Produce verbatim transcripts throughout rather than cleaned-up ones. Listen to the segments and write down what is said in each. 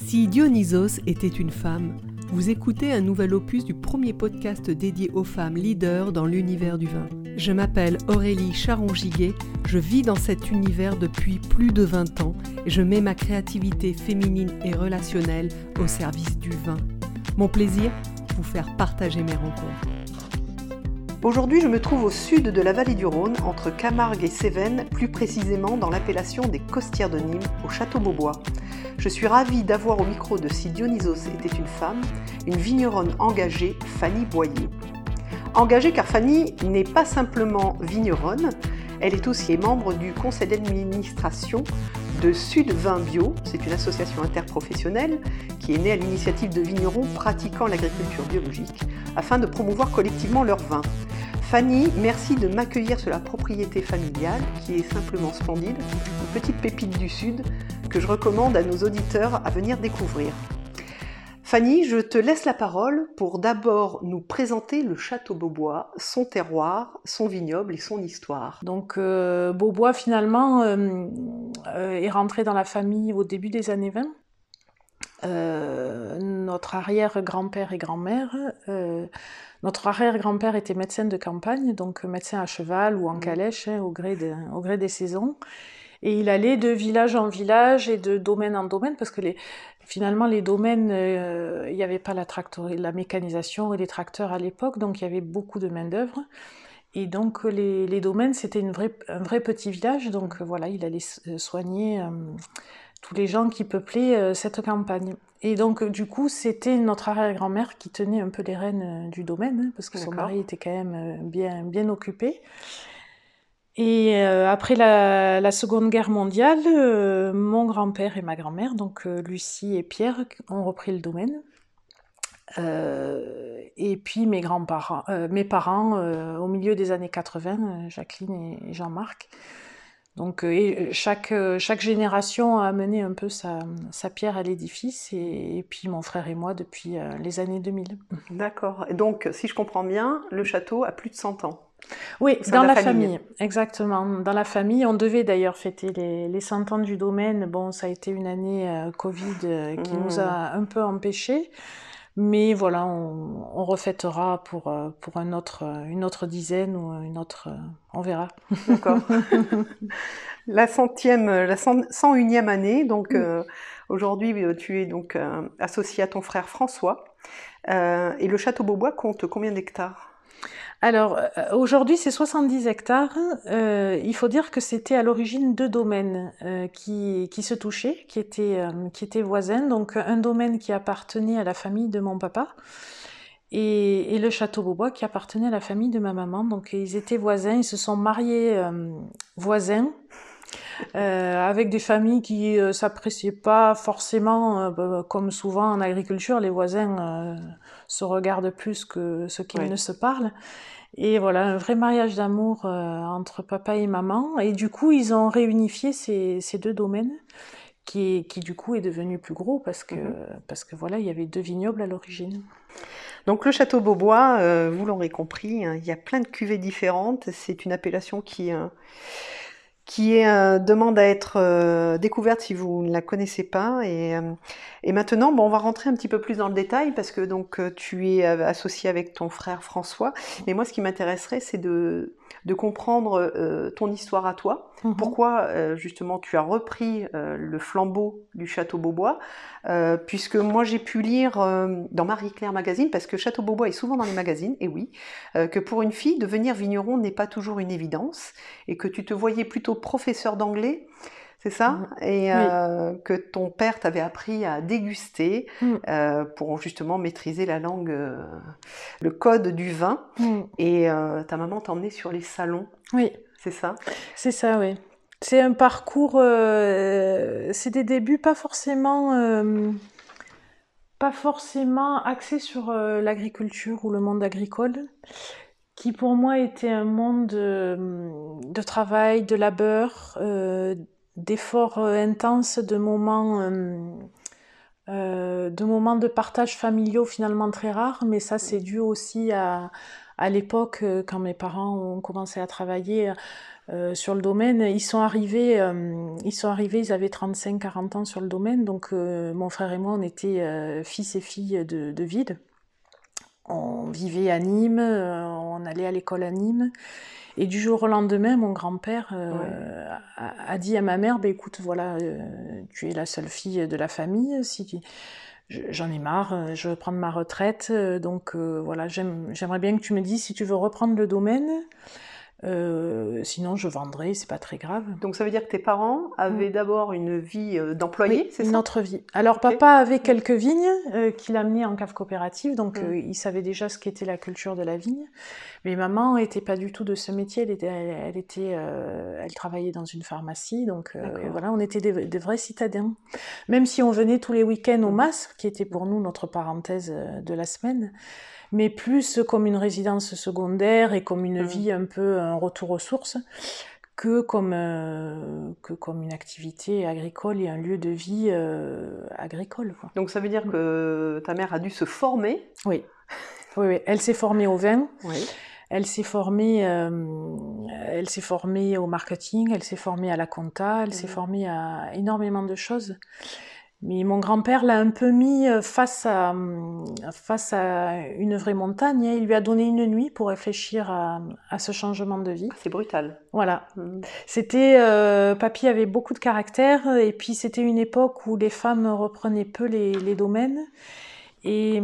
Si Dionysos était une femme, vous écoutez un nouvel opus du premier podcast dédié aux femmes leaders dans l'univers du vin. Je m'appelle Aurélie Charon-Giguet, je vis dans cet univers depuis plus de vingt ans et je mets ma créativité féminine et relationnelle au service du vin. Mon plaisir, vous faire partager mes rencontres. Aujourd'hui, je me trouve au sud de la vallée du Rhône, entre Camargue et Cévennes, plus précisément dans l'appellation des Costières de Nîmes, au Château Beaubois. Je suis ravie d'avoir au micro de Si Dionysos était une femme, une vigneronne engagée, Fanny Boyer. Engagée car Fanny n'est pas simplement vigneronne, elle est aussi membre du conseil d'administration de Sud Vin Bio. C'est une association interprofessionnelle qui est née à l'initiative de vignerons pratiquant l'agriculture biologique afin de promouvoir collectivement leur vin. Fanny, merci de m'accueillir sur la propriété familiale qui est simplement splendide, une petite pépite du Sud que je recommande à nos auditeurs à venir découvrir. Fanny, je te laisse la parole pour d'abord nous présenter le Château Beaubois, son terroir, son vignoble et son histoire. Donc euh, Beaubois finalement euh, euh, est rentré dans la famille au début des années vingt. Euh, notre arrière-grand-père et grand-mère, euh, notre arrière-grand-père était médecin de campagne, donc médecin à cheval ou en calèche, hein, au gré de, au gré des saisons. Et il allait de village en village et de domaine en domaine, parce que les, finalement les domaines, euh, il n'y avait pas la, tractor, la mécanisation et les tracteurs à l'époque, donc il y avait beaucoup de main d'œuvre. Et donc les, les domaines, c'était une vraie, un vrai petit village, donc voilà, il allait soigner euh, tous les gens qui peuplaient euh, cette campagne. Et donc du coup, c'était notre arrière-grand-mère qui tenait un peu les rênes euh, du domaine, hein, parce que D'accord. son mari était quand même euh, bien, bien occupé. Et euh, après la, la Seconde Guerre mondiale, euh, mon grand-père et ma grand-mère, donc euh, Lucie et Pierre, ont repris le domaine. Euh, et puis mes grands-parents, euh, mes parents, euh, au milieu des années quatre-vingts, euh, Jacqueline et Jean-Marc. Donc euh, et chaque, euh, chaque génération a amené un peu sa, sa pierre à l'édifice, et, et puis mon frère et moi depuis euh, les années deux mille. D'accord. Et donc, si je comprends bien, le château a plus de cent ans. Oui, dans la, la famille. famille, exactement. Dans la famille, on devait d'ailleurs fêter les, les cent ans du domaine. Bon, ça a été une année euh, Covid euh, qui mmh. nous a un peu empêchés. Mais voilà, on, on refêtera pour, euh, pour un autre, une autre dizaine ou une autre... Euh, on verra. D'accord. La centième, la cent unième année, donc mmh. euh, aujourd'hui tu es donc euh, associé à ton frère François. Euh, et le Château Beaubois compte combien d'hectares ? Alors, euh, aujourd'hui, c'est soixante-dix hectares. Euh, il faut dire que c'était à l'origine deux domaines euh, qui, qui se touchaient, qui étaient, euh, qui étaient voisins. Donc, un domaine qui appartenait à la famille de mon papa et, et le Château Beaubois qui appartenait à la famille de ma maman. Donc, ils étaient voisins, ils se sont mariés euh, voisins. Euh, avec des familles qui euh, s'appréciaient pas forcément, euh, bah, comme souvent en agriculture, les voisins euh, se regardent plus que ceux qui oui. ne se parlent. Et voilà, un vrai mariage d'amour euh, entre papa et maman. Et du coup, ils ont réunifié ces, ces deux domaines, qui, qui du coup est devenu plus gros parce que, mmh. parce que voilà, il y avait deux vignobles à l'origine. Donc le Château Beaubois, euh, vous l'aurez compris, hein, il y a plein de cuvées différentes. C'est une appellation qui... Euh, qui est, euh, demande à être euh, découverte si vous ne la connaissez pas. Et, euh, et maintenant, bon, on va rentrer un petit peu plus dans le détail parce que donc euh, tu es euh, associé avec ton frère François. Mais moi, ce qui m'intéresserait, c'est de, de comprendre euh, ton histoire à toi. Mmh. Pourquoi, euh, justement, tu as repris euh, le flambeau du Château Beaubois, euh, puisque moi, j'ai pu lire euh, dans Marie-Claire Magazine, parce que Château Beaubois est souvent dans les magazines, et oui, euh, que pour une fille, devenir vigneron n'est pas toujours une évidence, et que tu te voyais plutôt professeur d'anglais, c'est ça mmh. Et euh, oui. que ton père t'avait appris à déguster mmh. euh, pour justement maîtriser la langue, euh, le code du vin. Mmh. Et euh, ta maman t'emmenait sur les salons. Oui. C'est ça ? C'est ça, oui. C'est un parcours, euh, c'est des débuts pas forcément, euh, pas forcément axés sur euh, l'agriculture ou le monde agricole, qui pour moi était un monde de, de travail, de labeur, euh, d'efforts intenses, de moments euh, euh, de moments de partage familiaux finalement très rares, mais ça c'est dû aussi à, à l'époque euh, quand mes parents ont commencé à travailler euh, sur le domaine. Ils sont arrivés, euh, ils sont arrivés, ils avaient trente-cinq quarante ans sur le domaine, donc euh, mon frère et moi on était euh, fils et filles de, de ville. On vivait à Nîmes, euh, on allait à l'école à Nîmes. Et du jour au lendemain, mon grand-père euh, ouais. a, a dit à ma mère, bah, écoute, voilà, euh, tu es la seule fille de la famille, si tu... j'en ai marre, je veux prendre ma retraite, donc euh, voilà, j'aime, j'aimerais bien que tu me dises si tu veux reprendre le domaine. Euh, sinon, je vendrai, c'est pas très grave. Donc ça veut dire que tes parents avaient mmh. d'abord une vie euh, d'employé, oui, c'est ça? Une autre vie. Alors okay. Papa avait quelques vignes euh, qu'il amenait en cave coopérative, donc mmh. euh, il savait déjà ce qu'était la culture de la vigne. Mais maman était pas du tout de ce métier, elle était, elle, elle, était, euh, elle travaillait dans une pharmacie, donc euh, voilà, on était des, des vrais citadins. Même si on venait tous les week-ends au M A S, qui était pour nous notre parenthèse de la semaine, mais plus comme une résidence secondaire et comme une mmh. vie un peu un retour aux sources, que comme, euh, que comme une activité agricole et un lieu de vie euh, agricole, quoi. Donc ça veut dire que ta mère a dû se former? Oui, oui, oui. Elle s'est formée au vin. Oui. Elle s'est formée, euh, elle s'est formée au marketing, elle s'est formée à la compta, elle mmh. s'est formée à énormément de choses. Mais mon grand-père l'a un peu mis face à, face à une vraie montagne. Il lui a donné une nuit pour réfléchir à, à ce changement de vie. C'est brutal. Voilà. Mmh. C'était, euh, papy avait beaucoup de caractère, et puis c'était une époque où les femmes reprenaient peu les, les domaines. Et,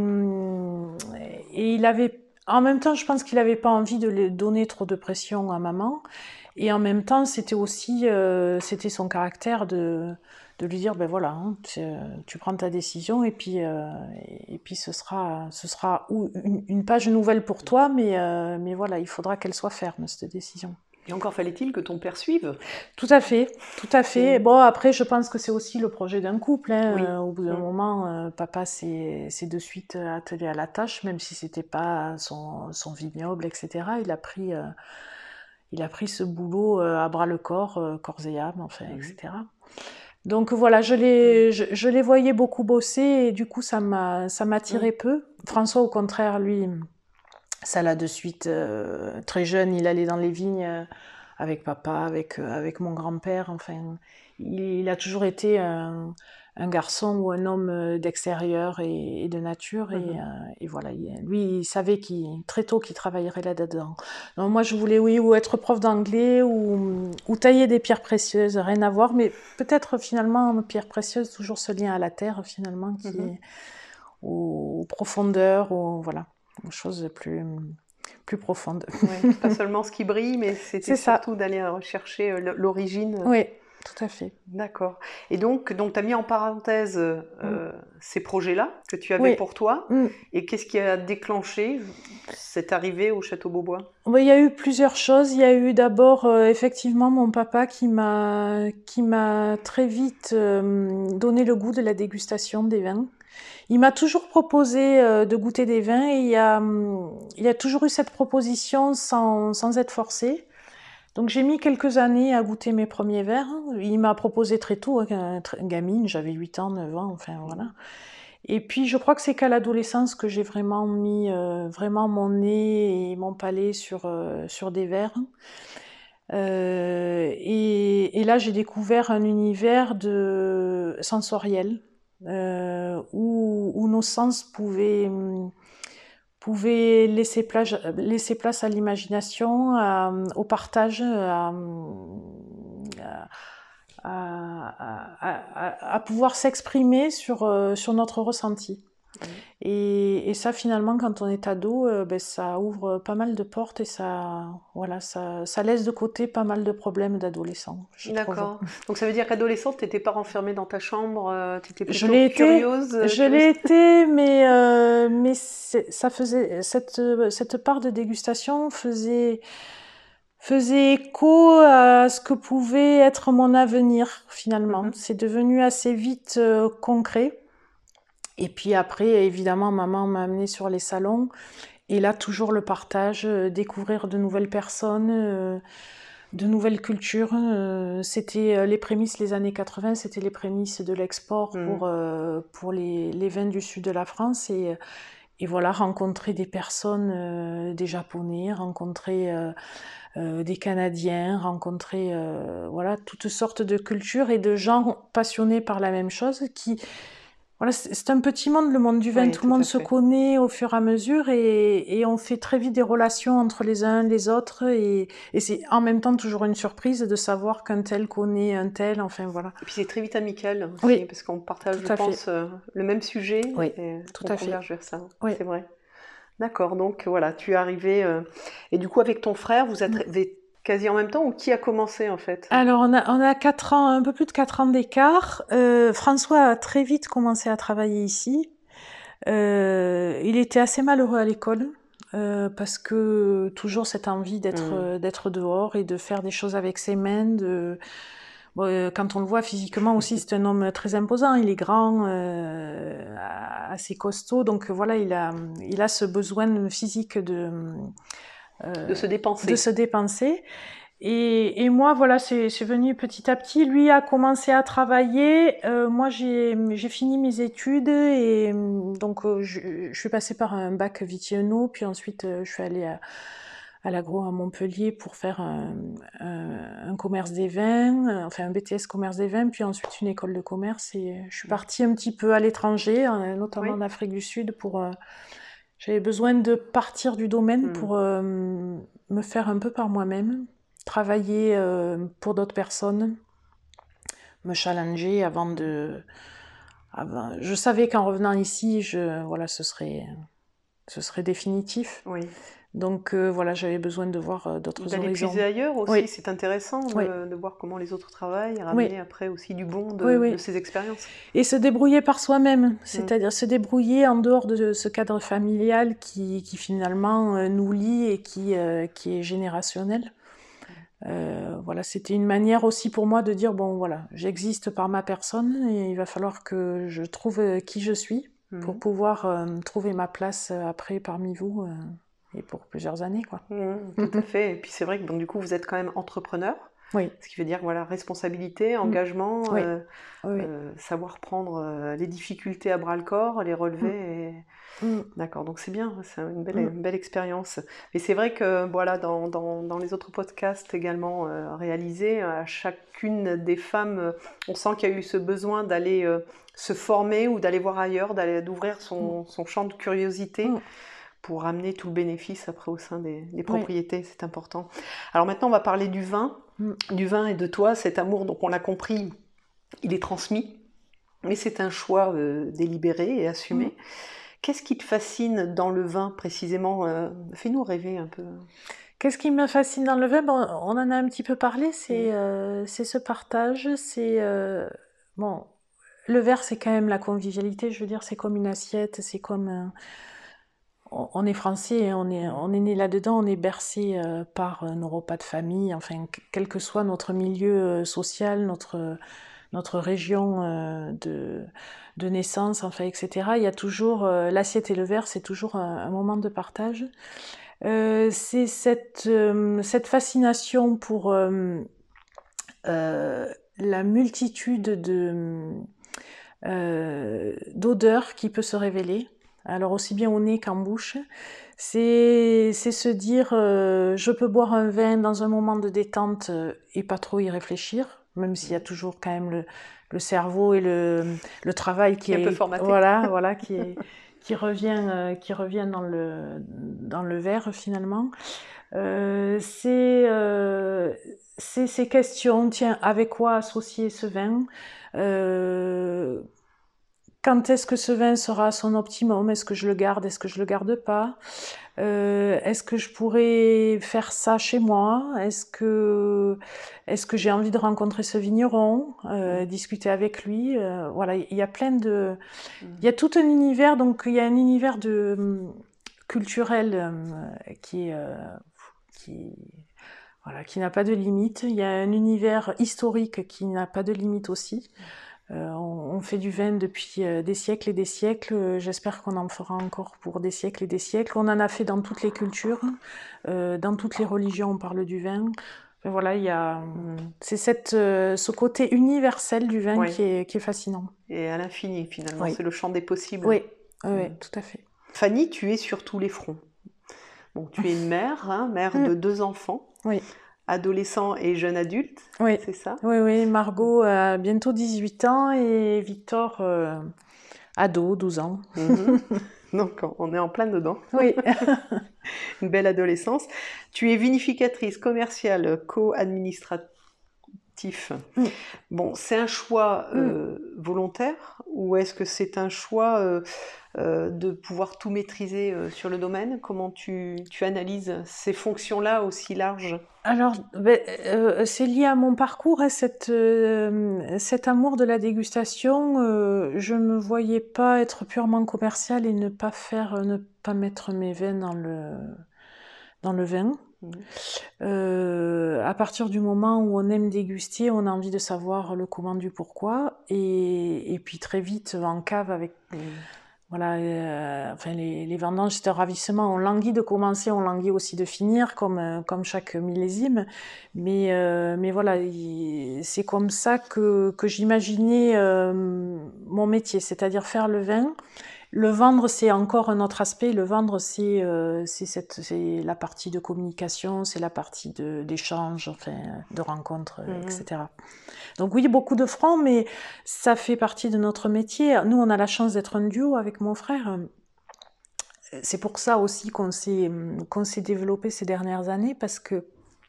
et il avait, en même temps, je pense qu'il n'avait pas envie de lui donner trop de pression à maman. Et en même temps, c'était aussi, euh, c'était son caractère de... de lui dire, ben voilà, hein, tu, tu prends ta décision et puis, euh, et puis ce sera, ce sera une, une page nouvelle pour toi, mais, euh, mais voilà, il faudra qu'elle soit ferme, cette décision. Et encore fallait-il que ton père suive? Tout à fait, tout à fait. Mmh. Bon, après, je pense que c'est aussi le projet d'un couple. Hein. Oui. Euh, au bout d'un mmh. moment, euh, papa s'est, s'est de suite attelé à la tâche, même si c'était pas son, son vignoble, et cetera. Il a pris, euh, il a pris ce boulot euh, à bras-le-corps, euh, corps et âme, enfin, mmh. et cetera. Donc voilà, je les, je, je les voyais beaucoup bosser et du coup ça m'a, ça m'attirait mmh. peu. François, au contraire, lui, ça l'a de suite, euh, très jeune, il allait dans les vignes euh, avec papa, avec, euh, avec mon grand-père. Enfin, il, il a toujours été un, un garçon ou un homme d'extérieur et, et de nature. Mmh. Et, euh, et voilà, il, lui, il savait qu'il, très tôt qu'il travaillerait là-dedans. Donc moi, je voulais, oui, ou être prof d'anglais ou, ou tailler des pierres précieuses, rien à voir. Mais peut-être finalement, pierres précieuses, toujours ce lien à la terre, finalement, qui mmh. est aux, aux profondeurs, aux, voilà. Une chose plus, plus profonde. Ouais, pas seulement ce qui brille, mais c'était c'est surtout ça. D'aller rechercher l'origine. Oui, tout à fait. D'accord. Et donc, donc tu as mis en parenthèse euh, mm. ces projets-là que tu avais oui. pour toi. Mm. Et qu'est-ce qui a déclenché cette arrivée au Château Beaubois? Oui, il y a eu plusieurs choses. Il y a eu d'abord, euh, effectivement, mon papa qui m'a, qui m'a très vite euh, donné le goût de la dégustation des vins. Il m'a toujours proposé euh, de goûter des vins et il y a, il y a toujours eu cette proposition sans, sans être forcé. Donc j'ai mis quelques années à goûter mes premiers verres. Il m'a proposé très tôt, hein, gamine, j'avais huit ans, neuf ans, enfin voilà. Et puis je crois que c'est qu'à l'adolescence que j'ai vraiment mis euh, vraiment mon nez et mon palais sur, euh, sur des verres. Euh, et, et là j'ai découvert un univers de sensoriel. Euh, où, où nos sens pouvaient, pouvaient laisser, place, laisser place à l'imagination, à, au partage, à, à, à, à, à pouvoir s'exprimer sur, sur notre ressenti. Mmh. Et, et ça, finalement, quand on est ado, euh, ben, ça ouvre pas mal de portes et ça, voilà, ça, ça laisse de côté pas mal de problèmes d'adolescents. D'accord. Donc ça veut dire qu'adolescente, tu n'étais pas renfermée dans ta chambre, euh, tu étais plutôt je l'ai curieuse été, Je l'ai été, mais, euh, mais ça faisait, cette, cette part de dégustation faisait, faisait écho à ce que pouvait être mon avenir, finalement. Mm-hmm. C'est devenu assez vite euh, concret. Et puis après, évidemment, maman m'a amenée sur les salons. Et là, toujours le partage, euh, découvrir de nouvelles personnes, euh, de nouvelles cultures. Euh, c'était les prémices, les années quatre-vingts, c'était les prémices de l'export mmh. pour, euh, pour les, les vins du sud de la France. Et, et voilà, rencontrer des personnes, euh, des Japonais, rencontrer euh, euh, des Canadiens, rencontrer euh, voilà, toutes sortes de cultures et de gens passionnés par la même chose qui... Voilà, c'est un petit monde, le monde du vin, oui, tout, tout le monde se connaît au fur et à mesure et, et on fait très vite des relations entre les uns et les autres et, et c'est en même temps toujours une surprise de savoir qu'un tel connaît un tel, enfin voilà. Et puis c'est très vite amical aussi, oui, parce qu'on partage, je pense, euh, le même sujet oui, et tout on à converge fait. vers ça, oui. c'est vrai. D'accord, donc voilà, tu es arrivé, euh, et du coup avec ton frère, vous êtes oui. quasi en même temps ou qui a commencé en fait? Alors on a, on a quatre ans, un peu plus de quatre ans d'écart. Euh, François a très vite commencé à travailler ici. Euh, il était assez malheureux à l'école euh, parce que toujours cette envie d'être mmh. euh, d'être dehors et de faire des choses avec ses mains. De... Bon, euh, quand on le voit physiquement aussi, c'est un homme très imposant. Il est grand, euh, assez costaud, donc voilà, il a il a ce besoin physique de euh, de se dépenser. De se dépenser. Et, et moi, voilà, c'est venu petit à petit. Lui a commencé à travailler. Euh, moi, j'ai fini mes études et donc euh, je, je suis passée par un bac Vitiono, puis ensuite euh, je suis allée à, à l'agro à Montpellier pour faire un, un, un commerce des vins, euh, enfin un B T S commerce des vins, puis ensuite une école de commerce. Et je suis partie un petit peu à l'étranger, notamment oui. en Afrique du Sud, pour... Euh, j'avais besoin de partir du domaine mmh. pour euh, me faire un peu par moi-même. Travailler euh, pour d'autres personnes, me challenger avant de... Avant... Je savais qu'en revenant ici, je... voilà, ce serait, ce serait définitif. Oui. Donc euh, voilà, j'avais besoin de voir euh, d'autres horizons. D'aller puiser ailleurs aussi, oui. c'est intéressant de, oui. de voir comment les autres travaillent, et ramener oui. après aussi du bon de, oui, oui. de ces expériences. Et se débrouiller par soi-même, c'est-à-dire mmh. se débrouiller en dehors de ce cadre familial qui, qui finalement euh, nous lie et qui, euh, qui est générationnel. Euh, voilà, c'était une manière aussi pour moi de dire bon voilà, j'existe par ma personne et il va falloir que je trouve qui je suis mmh. pour pouvoir euh, trouver ma place après parmi vous euh, et pour plusieurs années quoi. Mmh, tout à fait. Et puis c'est vrai que donc du coup vous êtes quand même entrepreneur. Oui. Ce qui veut dire voilà responsabilité, engagement, oui. Euh, oui. Euh, savoir prendre euh, les difficultés à bras le corps, les relever. Mmh. Et... Mmh. D'accord, donc c'est bien, c'est une belle, mmh. une belle expérience. Mais c'est vrai que voilà, dans, dans, dans les autres podcasts également euh, réalisés, à chacune des femmes, on sent qu'il y a eu ce besoin d'aller euh, se former ou d'aller voir ailleurs, d'aller d'ouvrir son, mmh. son champ de curiosité. Mmh. pour ramener tout le bénéfice après au sein des, des propriétés, oui. c'est important. Alors maintenant, on va parler du vin, mmh. du vin et de toi, cet amour, donc on l'a compris, il est transmis, mais c'est un choix euh, délibéré et assumé. Mmh. Qu'est-ce qui te fascine dans le vin précisément euh, Fais-nous rêver un peu. Qu'est-ce qui me fascine dans le vin? Bon, on en a un petit peu parlé, c'est mmh. euh, ce partage, c'est... Euh, bon, le verre, c'est quand même la convivialité, je veux dire, c'est comme une assiette, c'est comme... Euh, on est français, on est, on est né là-dedans, on est bercé euh, par nos repas de famille, enfin, quel que soit notre milieu euh, social, notre, notre région euh, de, de naissance, enfin, et cetera. Il y a toujours, euh, l'assiette et le verre, c'est toujours un, un moment de partage. Euh, c'est cette, euh, cette fascination pour euh, euh, la multitude de, euh, d'odeurs qui peut se révéler. Alors aussi bien au nez qu'en bouche, c'est se dire euh, je peux boire un vin dans un moment de détente euh, et pas trop y réfléchir, même s'il y a toujours quand même le, le cerveau et le, le travail qui est, est un peu formaté. Voilà, voilà, qui, est, qui revient, euh, qui revient dans, le, dans le verre finalement. Euh, c'est euh, ces questions, tiens, avec quoi associer ce vin euh, Quand est-ce que ce vin sera à son optimum? Est-ce que je le garde? Est-ce que je le garde pas? euh, Est-ce que je pourrais faire ça chez moi? Est-ce que, est-ce que j'ai envie de rencontrer ce vigneron, euh, mmh. discuter avec lui? euh, Voilà, il y a plein de... Mmh. Il y a tout un univers, donc il y a un univers de, um, culturel euh, qui est... Euh, qui, voilà, qui n'a pas de limite. Il y a un univers historique qui n'a pas de limite aussi. Euh, on, on fait du vin depuis euh, des siècles et des siècles. Euh, J'espère qu'on en fera encore pour des siècles et des siècles. On en a fait dans toutes les cultures, euh, dans toutes les religions, on parle du vin. Enfin, voilà, il y a, mmh. c'est cette, euh, ce côté universel du vin oui. qui, est, qui est fascinant. Et à l'infini, finalement, Oui. c'est le champ des possibles. Oui, oui, Mmh. oui, tout à fait. Fanny, tu es sur tous les fronts. Bon, tu es mère, hein, mère Mmh. de deux enfants, oui. adolescents et jeunes adultes, oui. c'est ça? Oui, oui, Margot a bientôt dix-huit ans et Victor, euh, ado, douze ans. Mmh. Donc, on est en plein dedans. Oui. Une belle adolescence. Tu es vinificatrice commerciale, co-administrative. Mm. Bon, c'est un choix euh, mm. volontaire ou est-ce que c'est un choix euh, euh, de pouvoir tout maîtriser euh, sur le domaine? Comment tu, tu analyses ces fonctions-là aussi larges? Alors, ben, euh, c'est lié à mon parcours, hein, cette, euh, cet amour de la dégustation. Euh, je ne me voyais pas être purement commerciale et ne pas faire, ne pas mettre mes vins dans le, dans le vin. Mmh. Euh, à partir du moment où on aime déguster, on a envie de savoir le comment du pourquoi, et, et puis très vite en cave avec mmh. voilà, euh, enfin les, les vendanges c'est un ravissement. On languit de commencer, on languit aussi de finir, comme comme chaque millésime. Mais euh, mais voilà, il, c'est comme ça que que j'imaginais euh, mon métier, c'est-à-dire faire le vin. Le vendre, c'est encore un autre aspect. Le vendre, c'est euh, c'est cette, c'est la partie de communication, c'est la partie de d'échange, enfin de rencontres, mmh. et cetera. Donc oui, beaucoup de fronts, mais ça fait partie de notre métier. Nous, on a la chance d'être un duo avec mon frère. C'est pour ça aussi qu'on s'est qu'on s'est développé ces dernières années, parce que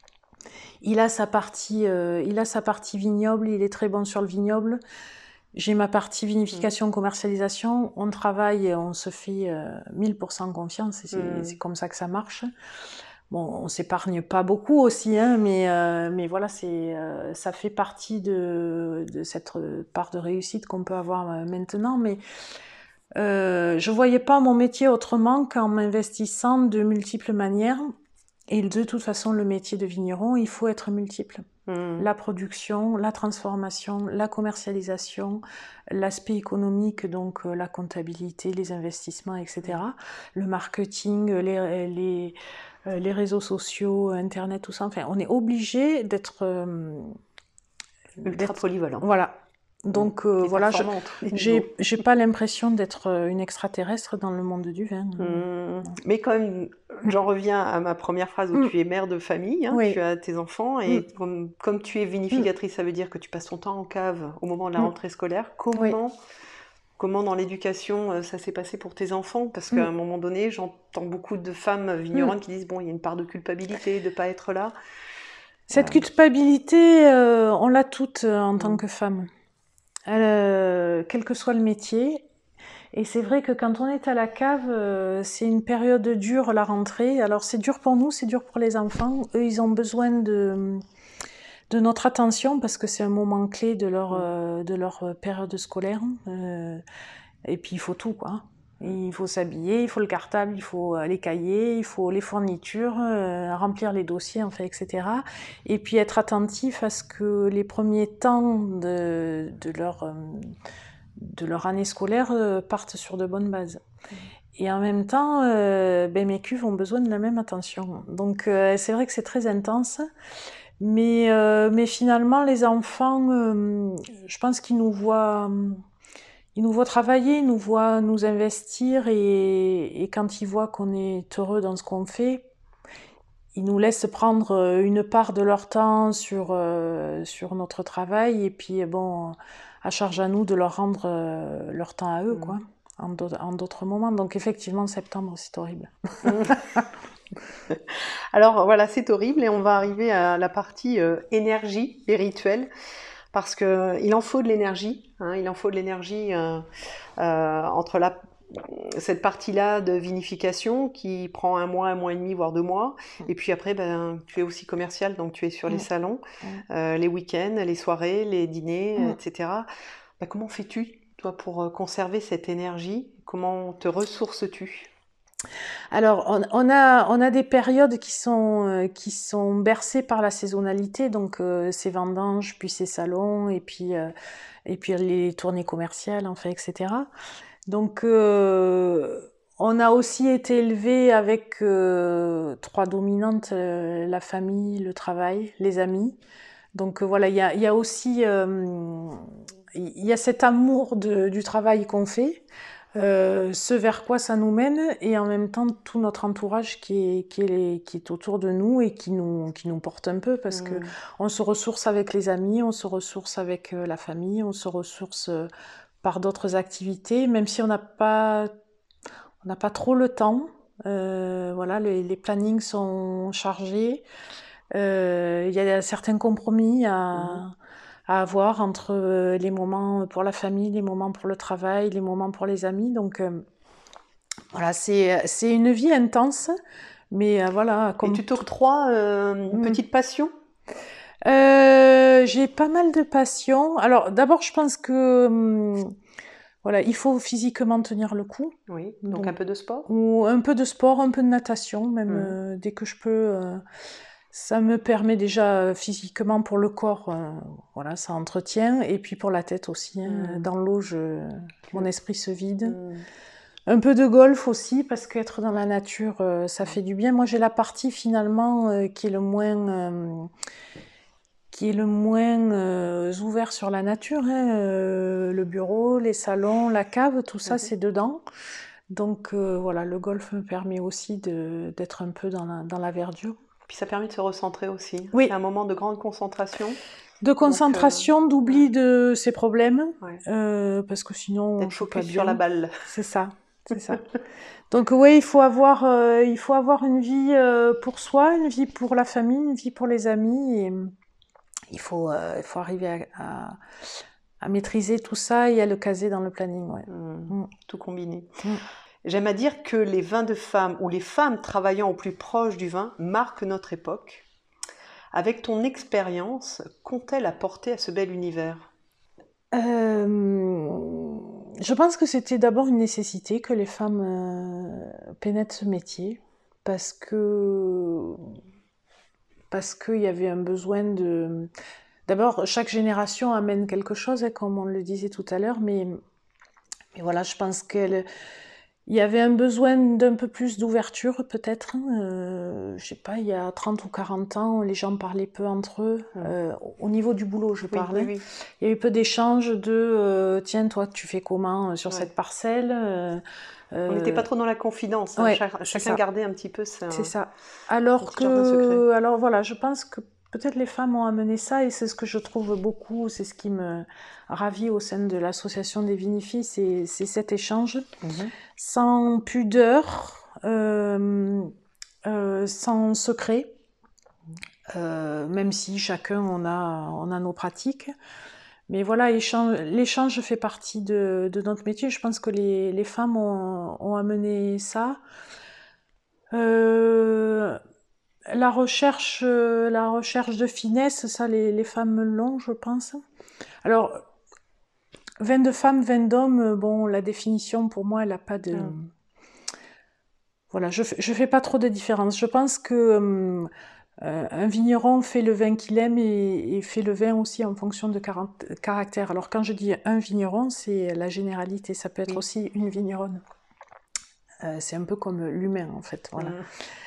il a sa partie, euh, il a sa partie vignoble. Il est très bon sur le vignoble. J'ai ma partie vinification, mmh. commercialisation. On travaille et on se fait euh, mille pour cent confiance. Et c'est, mmh. c'est comme ça que ça marche. Bon, on s'épargne pas beaucoup aussi, hein, mais, euh, mais voilà, c'est, euh, ça fait partie de, de cette part de réussite qu'on peut avoir maintenant. Mais euh, je voyais pas mon métier autrement qu'en m'investissant de multiples manières. Et de toute façon, le métier de vigneron, il faut être multiple. Mmh. La production, la transformation, la commercialisation, l'aspect économique, donc euh, la comptabilité, les investissements, et cetera. Mmh. Le marketing, les, les, euh, les réseaux sociaux, Internet, tout ça. Enfin, on est obligé d'être... Euh, Ultra d'être, polyvalent. Voilà. Donc euh, voilà, je, j'ai, j'ai pas l'impression d'être une extraterrestre dans le monde du vin. Mmh. Mais quand même, j'en reviens à ma première phrase où mmh. tu es mère de famille, hein, oui. tu as tes enfants, et mmh. comme, comme tu es vinificatrice, mmh. ça veut dire que tu passes ton temps en cave au moment de la rentrée scolaire. Comment, oui. comment dans l'éducation ça s'est passé pour tes enfants? Parce qu'à mmh. un moment donné, j'entends beaucoup de femmes vigneronnes mmh. qui disent, bon, il y a une part de culpabilité de ne pas être là. Cette euh... culpabilité, euh, on l'a toute euh, en mmh. tant que femme. Euh, quel que soit le métier. Et c'est vrai que quand on est à la cave, euh, c'est une période dure, la rentrée. Alors c'est dur pour nous, c'est dur pour les enfants. Eux, ils ont besoin de, de notre attention parce que c'est un moment clé de leur, euh, de leur période scolaire. Euh, et puis il faut tout, quoi. Il faut s'habiller, il faut le cartable, il faut les cahiers, il faut les fournitures, euh, remplir les dossiers, enfin, et cetera. Et puis être attentif à ce que les premiers temps de, de, leur, euh, de leur année scolaire euh, partent sur de bonnes bases. Mmh. Et en même temps, euh, ben, mes cuves ont besoin de la même attention. Donc euh, c'est vrai que c'est très intense. Mais, euh, mais finalement, les enfants, euh, je pense qu'ils nous voient... Ils nous voient travailler, ils nous voient nous investir, et, et quand ils voient qu'on est heureux dans ce qu'on fait, ils nous laissent prendre une part de leur temps sur, euh, sur notre travail, et puis bon, à charge à nous de leur rendre euh, leur temps à eux, mmh. quoi, en, d'autres, en d'autres moments. Donc effectivement, septembre, c'est horrible. Alors voilà, c'est horrible, et on va arriver à la partie euh, énergie et rituel. Parce qu'il en faut de l'énergie, hein, il en faut de l'énergie euh, euh, entre la, cette partie-là de vinification qui prend un mois, un mois et demi, voire deux mois. Et puis après, ben, tu es aussi commercial, donc tu es sur les salons, euh, les week-ends, les soirées, les dîners, mmh. et cetera. Ben, comment fais-tu, toi, pour conserver cette énergie? Comment te ressources-tu? Alors, on, on, a, on a des périodes qui sont, euh, qui sont bercées par la saisonnalité, donc euh, ces vendanges, puis ces salons, et puis, euh, et puis les tournées commerciales, enfin, et cetera. Donc, euh, on a aussi été élevé avec euh, trois dominantes, euh, la famille, le travail, les amis. Donc euh, voilà, il y a, y a aussi euh, il y a cet amour de, du travail qu'on fait, euh, ce vers quoi ça nous mène, et en même temps tout notre entourage qui est, qui est, qui est autour de nous et qui nous, qui nous porte un peu, parce mmh. que on se ressource avec les amis, on se ressource avec la famille, on se ressource par d'autres activités, même si on n'a pas, on n'a pas trop le temps. Euh, voilà, les, les plannings sont chargés. Euh, il y a certains compromis à, mmh. à avoir entre les moments pour la famille, les moments pour le travail, les moments pour les amis. Donc euh, voilà, c'est, c'est une vie intense, mais euh, voilà. Comme... Et tu t'octroies euh, une mmh. petite passion ? euh, J'ai pas mal de passions. Alors d'abord, je pense que hum, voilà, il faut physiquement tenir le coup. Oui, donc, donc un peu de sport ? Ou un peu de sport, un peu de natation, même mmh. euh, dès que je peux. Euh, Ça me permet déjà physiquement pour le corps, euh, voilà, ça entretient, et puis pour la tête aussi. Hein. Mmh. Dans l'eau, je, mon esprit se vide. Mmh. Un peu de golf aussi, parce qu'être dans la nature, euh, ça fait du bien. Moi, j'ai la partie finalement euh, qui est le moins, euh, qui est le moins euh, ouvert sur la nature. Hein. Euh, le bureau, les salons, la cave, tout ça, mmh. c'est dedans. Donc euh, voilà, le golf me permet aussi de, d'être un peu dans la, dans la verdure. Puis ça permet de se recentrer aussi. Oui. C'est un moment de grande concentration. De concentration, donc, euh, d'oubli ouais. de ses problèmes, ouais. euh, parce que sinon d'être on joue focus pas sur bien. la balle. C'est ça, c'est ça. Donc oui, il faut avoir, euh, il faut avoir une vie euh, pour soi, une vie pour la famille, une vie pour les amis, et il faut, euh, il faut arriver à, à, à maîtriser tout ça et à le caser dans le planning. Ouais. Mmh. Mmh. Tout combiné. Mmh. J'aime à dire que les vins de femmes ou les femmes travaillant au plus proche du vin marquent notre époque. Avec ton expérience, qu'ont-elles apporté à ce bel univers ? euh, Je pense que c'était d'abord une nécessité que les femmes euh, pénètrent ce métier, parce que parce qu'il y avait un besoin de... D'abord, chaque génération amène quelque chose, comme on le disait tout à l'heure, mais, mais voilà, je pense qu'elle... Il y avait un besoin d'un peu plus d'ouverture, peut-être. Euh, je sais pas, il y a trente ou quarante ans, les gens parlaient peu entre eux. Euh, au niveau du boulot, je parle. Oui, oui, oui. Il y a eu peu d'échanges de euh, « Tiens, toi, tu fais comment sur ouais. cette parcelle euh, ?» On n'était pas trop dans la confidence. Hein. Ouais, Chac- chacun gardait un petit peu ça. C'est ça. Alors que... Alors voilà, je pense que peut-être les femmes ont amené ça, et c'est ce que je trouve beaucoup, c'est ce qui me ravit au sein de l'association des vinifilles, c'est, c'est cet échange, mm-hmm. sans pudeur, euh, euh, sans secret, euh, même si chacun on a, on a nos pratiques. Mais voilà, échange, l'échange fait partie de, de notre métier. Je pense que les, les femmes ont, ont amené ça. Euh, La recherche, euh, la recherche de finesse, ça, les, les femmes l'ont, je pense. Alors, vin de femmes, vin d'hommes, bon, la définition, pour moi, elle n'a pas de... Mm. Voilà, je ne fais pas trop de différence. Je pense que euh, un vigneron fait le vin qu'il aime et, et fait le vin aussi en fonction de car- caractère. Alors, quand je dis un vigneron, c'est la généralité. Ça peut être oui. aussi une vigneronne. Euh, c'est un peu comme l'humain, en fait. Voilà. Mm.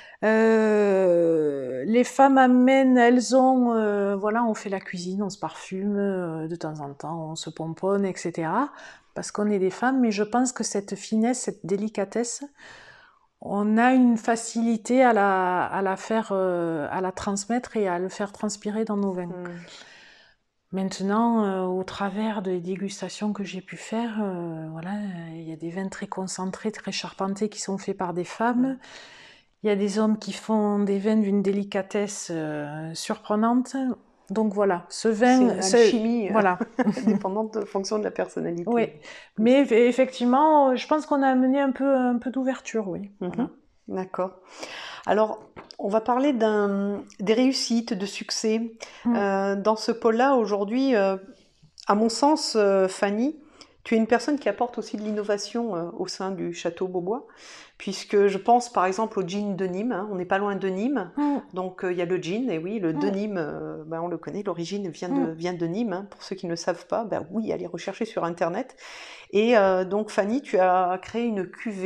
Euh, les femmes amènent, elles ont, euh, voilà, on fait la cuisine, on se parfume, euh, de temps en temps, on se pomponne, et cetera. Parce qu'on est des femmes, mais je pense que cette finesse, cette délicatesse, on a une facilité à la, à la faire, euh, à la transmettre et à le faire transpirer dans nos vins. Mmh. Maintenant, euh, au travers des dégustations que j'ai pu faire, euh, voilà, il y a des vins très concentrés, très charpentés qui sont faits par des femmes. Mmh. Il y a des hommes qui font des vins d'une délicatesse euh, surprenante. Donc voilà, ce vin... C'est une alchimie, voilà. dépendante de fonction de la personnalité. Oui, mais effectivement, je pense qu'on a amené un peu, un peu d'ouverture, oui. Mm-hmm. Voilà. D'accord. Alors, on va parler d'un, des réussites, de succès. Mm. Euh, dans ce pôle-là, aujourd'hui, euh, à mon sens, euh, Fanny, tu es une personne qui apporte aussi de l'innovation euh, au sein du Château Beaubois, puisque je pense par exemple au gin de Nîmes, hein, on n'est pas loin de Nîmes, mmh. donc il euh, y a le gin, et oui, le mmh. de Nîmes, euh, ben, on le connaît, l'origine vient de, mmh. vient de Nîmes, hein, pour ceux qui ne le savent pas, ben, oui, allez rechercher sur internet. Et euh, donc Fanny, tu as créé une cuvée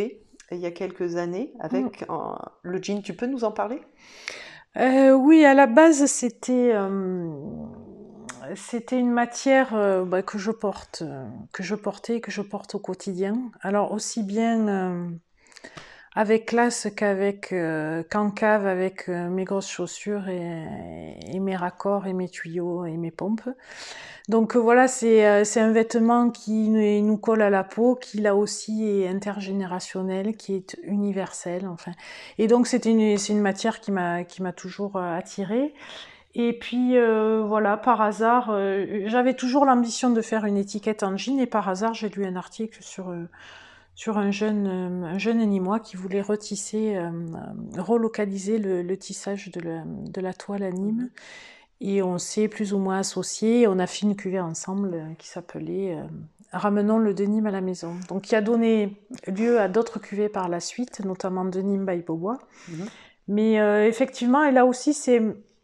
il y a quelques années avec mmh. euh, le jean. Tu peux nous en parler? euh, Oui, à la base, c'était euh, c'était une matière euh, bah, que je porte, euh, que je portais, que je porte au quotidien. Alors aussi bien euh, avec classe qu'avec euh, qu'en cave avec euh, mes grosses chaussures et, et mes raccords et mes tuyaux et mes pompes. Donc euh, voilà, c'est euh, c'est un vêtement qui nous colle à la peau, qui là aussi est intergénérationnel, qui est universel, enfin. Et donc c'est une c'est une matière qui m'a qui m'a toujours euh, attirée. Et puis euh, voilà, par hasard, euh, j'avais toujours l'ambition de faire une étiquette en jean, et par hasard j'ai lu un article sur euh, sur un jeune euh, un jeune Nîmois qui voulait retisser, euh, relocaliser le, le tissage de la, de la toile à Nîmes. Et on s'est plus ou moins associés, on a fait une cuvée ensemble euh, qui s'appelait euh, Ramenons le de Nîmes à la maison. Donc qui a donné lieu à d'autres cuvées par la suite, notamment de Nîmes by Beaubois. Mmh. Mais euh, effectivement, et là aussi, c'est,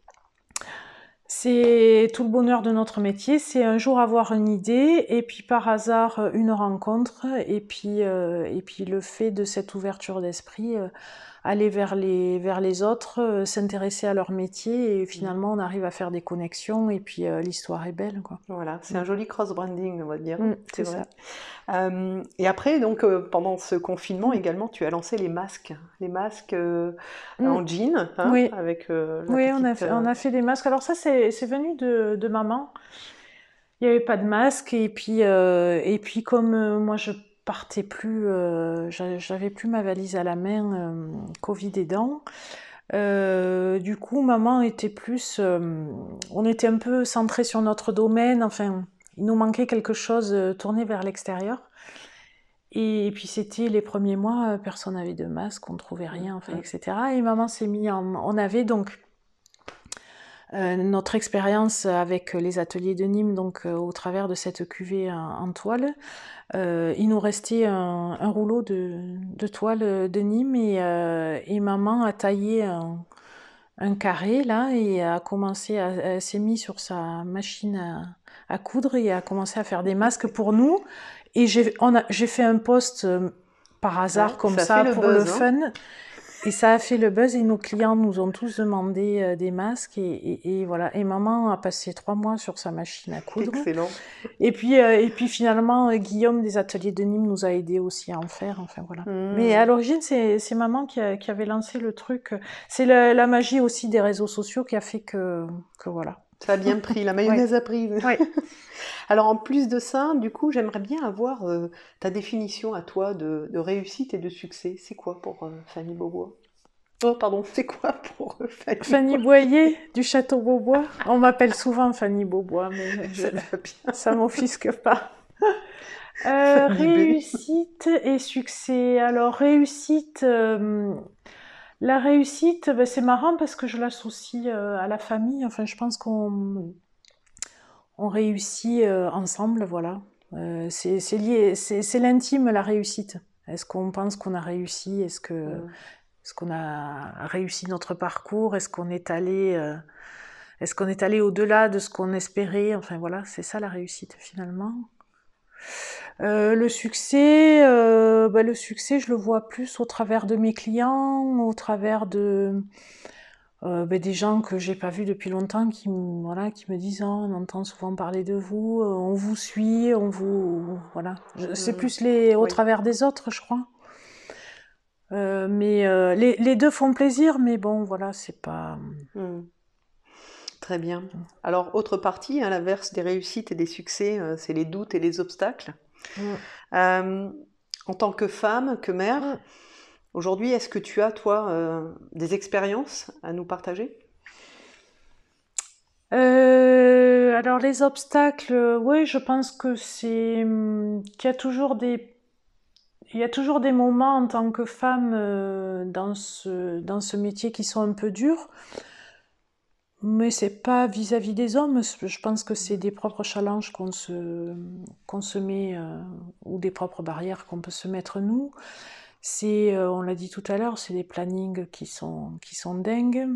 c'est tout le bonheur de notre métier, c'est un jour avoir une idée, et puis par hasard une rencontre, et puis, euh, et puis le fait de cette ouverture d'esprit, euh, aller vers les, vers les autres, euh, s'intéresser à leur métier, et finalement on arrive à faire des connexions, et puis euh, l'histoire est belle, quoi. Voilà, c'est mmh. un joli cross-branding, on va dire. Mmh, c'est, c'est vrai. Ça. Euh, et après, donc, euh, pendant ce confinement mmh. également, tu as lancé les masques, les masques euh, mmh. en jean, hein, oui. avec euh, la oui, petite, on a fait, on a fait des masques. Alors ça, c'est, c'est venu de, de maman. Il n'y avait pas de masque, et puis, euh, et puis comme euh, moi je partais plus, euh, j'avais plus ma valise à la main, euh, Covid aidant. Euh, du coup, maman était plus, euh, on était un peu centré sur notre domaine. Enfin, il nous manquait quelque chose euh, tourné vers l'extérieur. Et, et puis c'était les premiers mois, euh, personne n'avait de masque, on ne trouvait rien, enfin, et cetera. Et maman s'est mis en, on avait donc Euh, notre expérience avec les ateliers de Nîmes, donc euh, au travers de cette cuvée en, en toile, euh, il nous restait un, un rouleau de, de toile de Nîmes, et, euh, et maman a taillé un, un carré là, et a commencé à, elle s'est mise sur sa machine à, à coudre, et a commencé à faire des masques pour nous. Et j'ai, on a, j'ai fait un post euh, par hasard ouais, comme ça, ça pour le, buzz, le fun. Hein. Et ça a fait le buzz, et nos clients nous ont tous demandé euh, des masques, et, et, et voilà. Et maman a passé trois mois sur sa machine à coudre. Excellent. Et puis, euh, et puis finalement, euh, Guillaume des ateliers de Nîmes nous a aidés aussi à en faire. Enfin voilà. Mmh. Mais à l'origine, c'est, c'est maman qui, a, qui avait lancé le truc. C'est la, la magie aussi des réseaux sociaux qui a fait que, que voilà. Ça a bien pris, la mayonnaise ouais. a pris. Ouais. Alors en plus de ça, du coup, j'aimerais bien avoir euh, ta définition à toi de, de réussite et de succès. C'est quoi pour euh, Fanny Beaubois? Oh pardon, c'est quoi pour euh, Fanny Fanny Boyer du Château Beaubois. On m'appelle souvent Fanny Beaubois, mais je, ça ne m'offusque pas. Euh, réussite et succès. Alors réussite... Euh, La réussite, ben c'est marrant parce que je l'associe euh, à la famille. Enfin, je pense qu'on on réussit euh, ensemble, voilà. Euh, c'est, c'est lié, c'est, c'est l'intime, la réussite. Est-ce qu'on pense qu'on a réussi? Est-ce que, mmh. est-ce qu'on a réussi notre parcours? Est-ce qu'on est allé, euh, est-ce qu'on est allé au-delà de ce qu'on espérait? Enfin voilà, c'est ça la réussite finalement. Euh, le succès, euh, bah, le succès, je le vois plus au travers de mes clients, au travers de euh, bah, des gens que j'ai pas vus depuis longtemps, qui, voilà, qui me disent oh, on entend souvent parler de vous, euh, on vous suit, on vous, voilà. Je, c'est mmh. plus les au oui. travers des autres, je crois. Euh, mais euh, les, les deux font plaisir, mais bon, voilà, c'est pas. Mmh. Très bien. Alors, autre partie, à l'inverse des réussites et des succès, euh, c'est les doutes et les obstacles. Mmh. Euh, en tant que femme, que mère, mmh. aujourd'hui, est-ce que tu as, toi, euh, des expériences à nous partager? euh, Alors, les obstacles, oui, je pense que c'est qu'il y a toujours des, il y a toujours des moments en tant que femme euh, dans ce dans ce métier qui sont un peu durs. Mais c'est pas vis-à-vis des hommes, je pense que c'est des propres challenges qu'on se, qu'on se met, euh, ou des propres barrières qu'on peut se mettre nous. C'est, euh, on l'a dit tout à l'heure, c'est des plannings qui sont, qui sont dingues.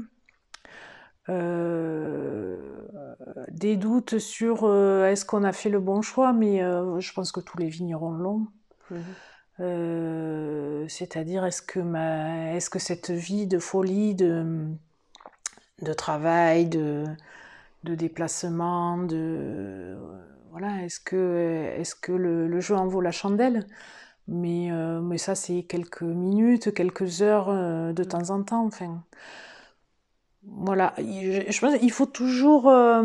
Euh, des doutes sur euh, est-ce qu'on a fait le bon choix, mais euh, je pense que tous les vignerons l'ont. Mmh. Euh, euh, c'est-à-dire est-ce que, ma, est-ce que cette vie de folie, de, de travail, de, de déplacement, de, voilà, est-ce que, est-ce que le, le jeu en vaut la chandelle ? Mais, euh, mais ça, c'est quelques minutes, quelques heures euh, de temps en temps. Enfin, voilà. Je, je pense qu'il faut toujours, euh,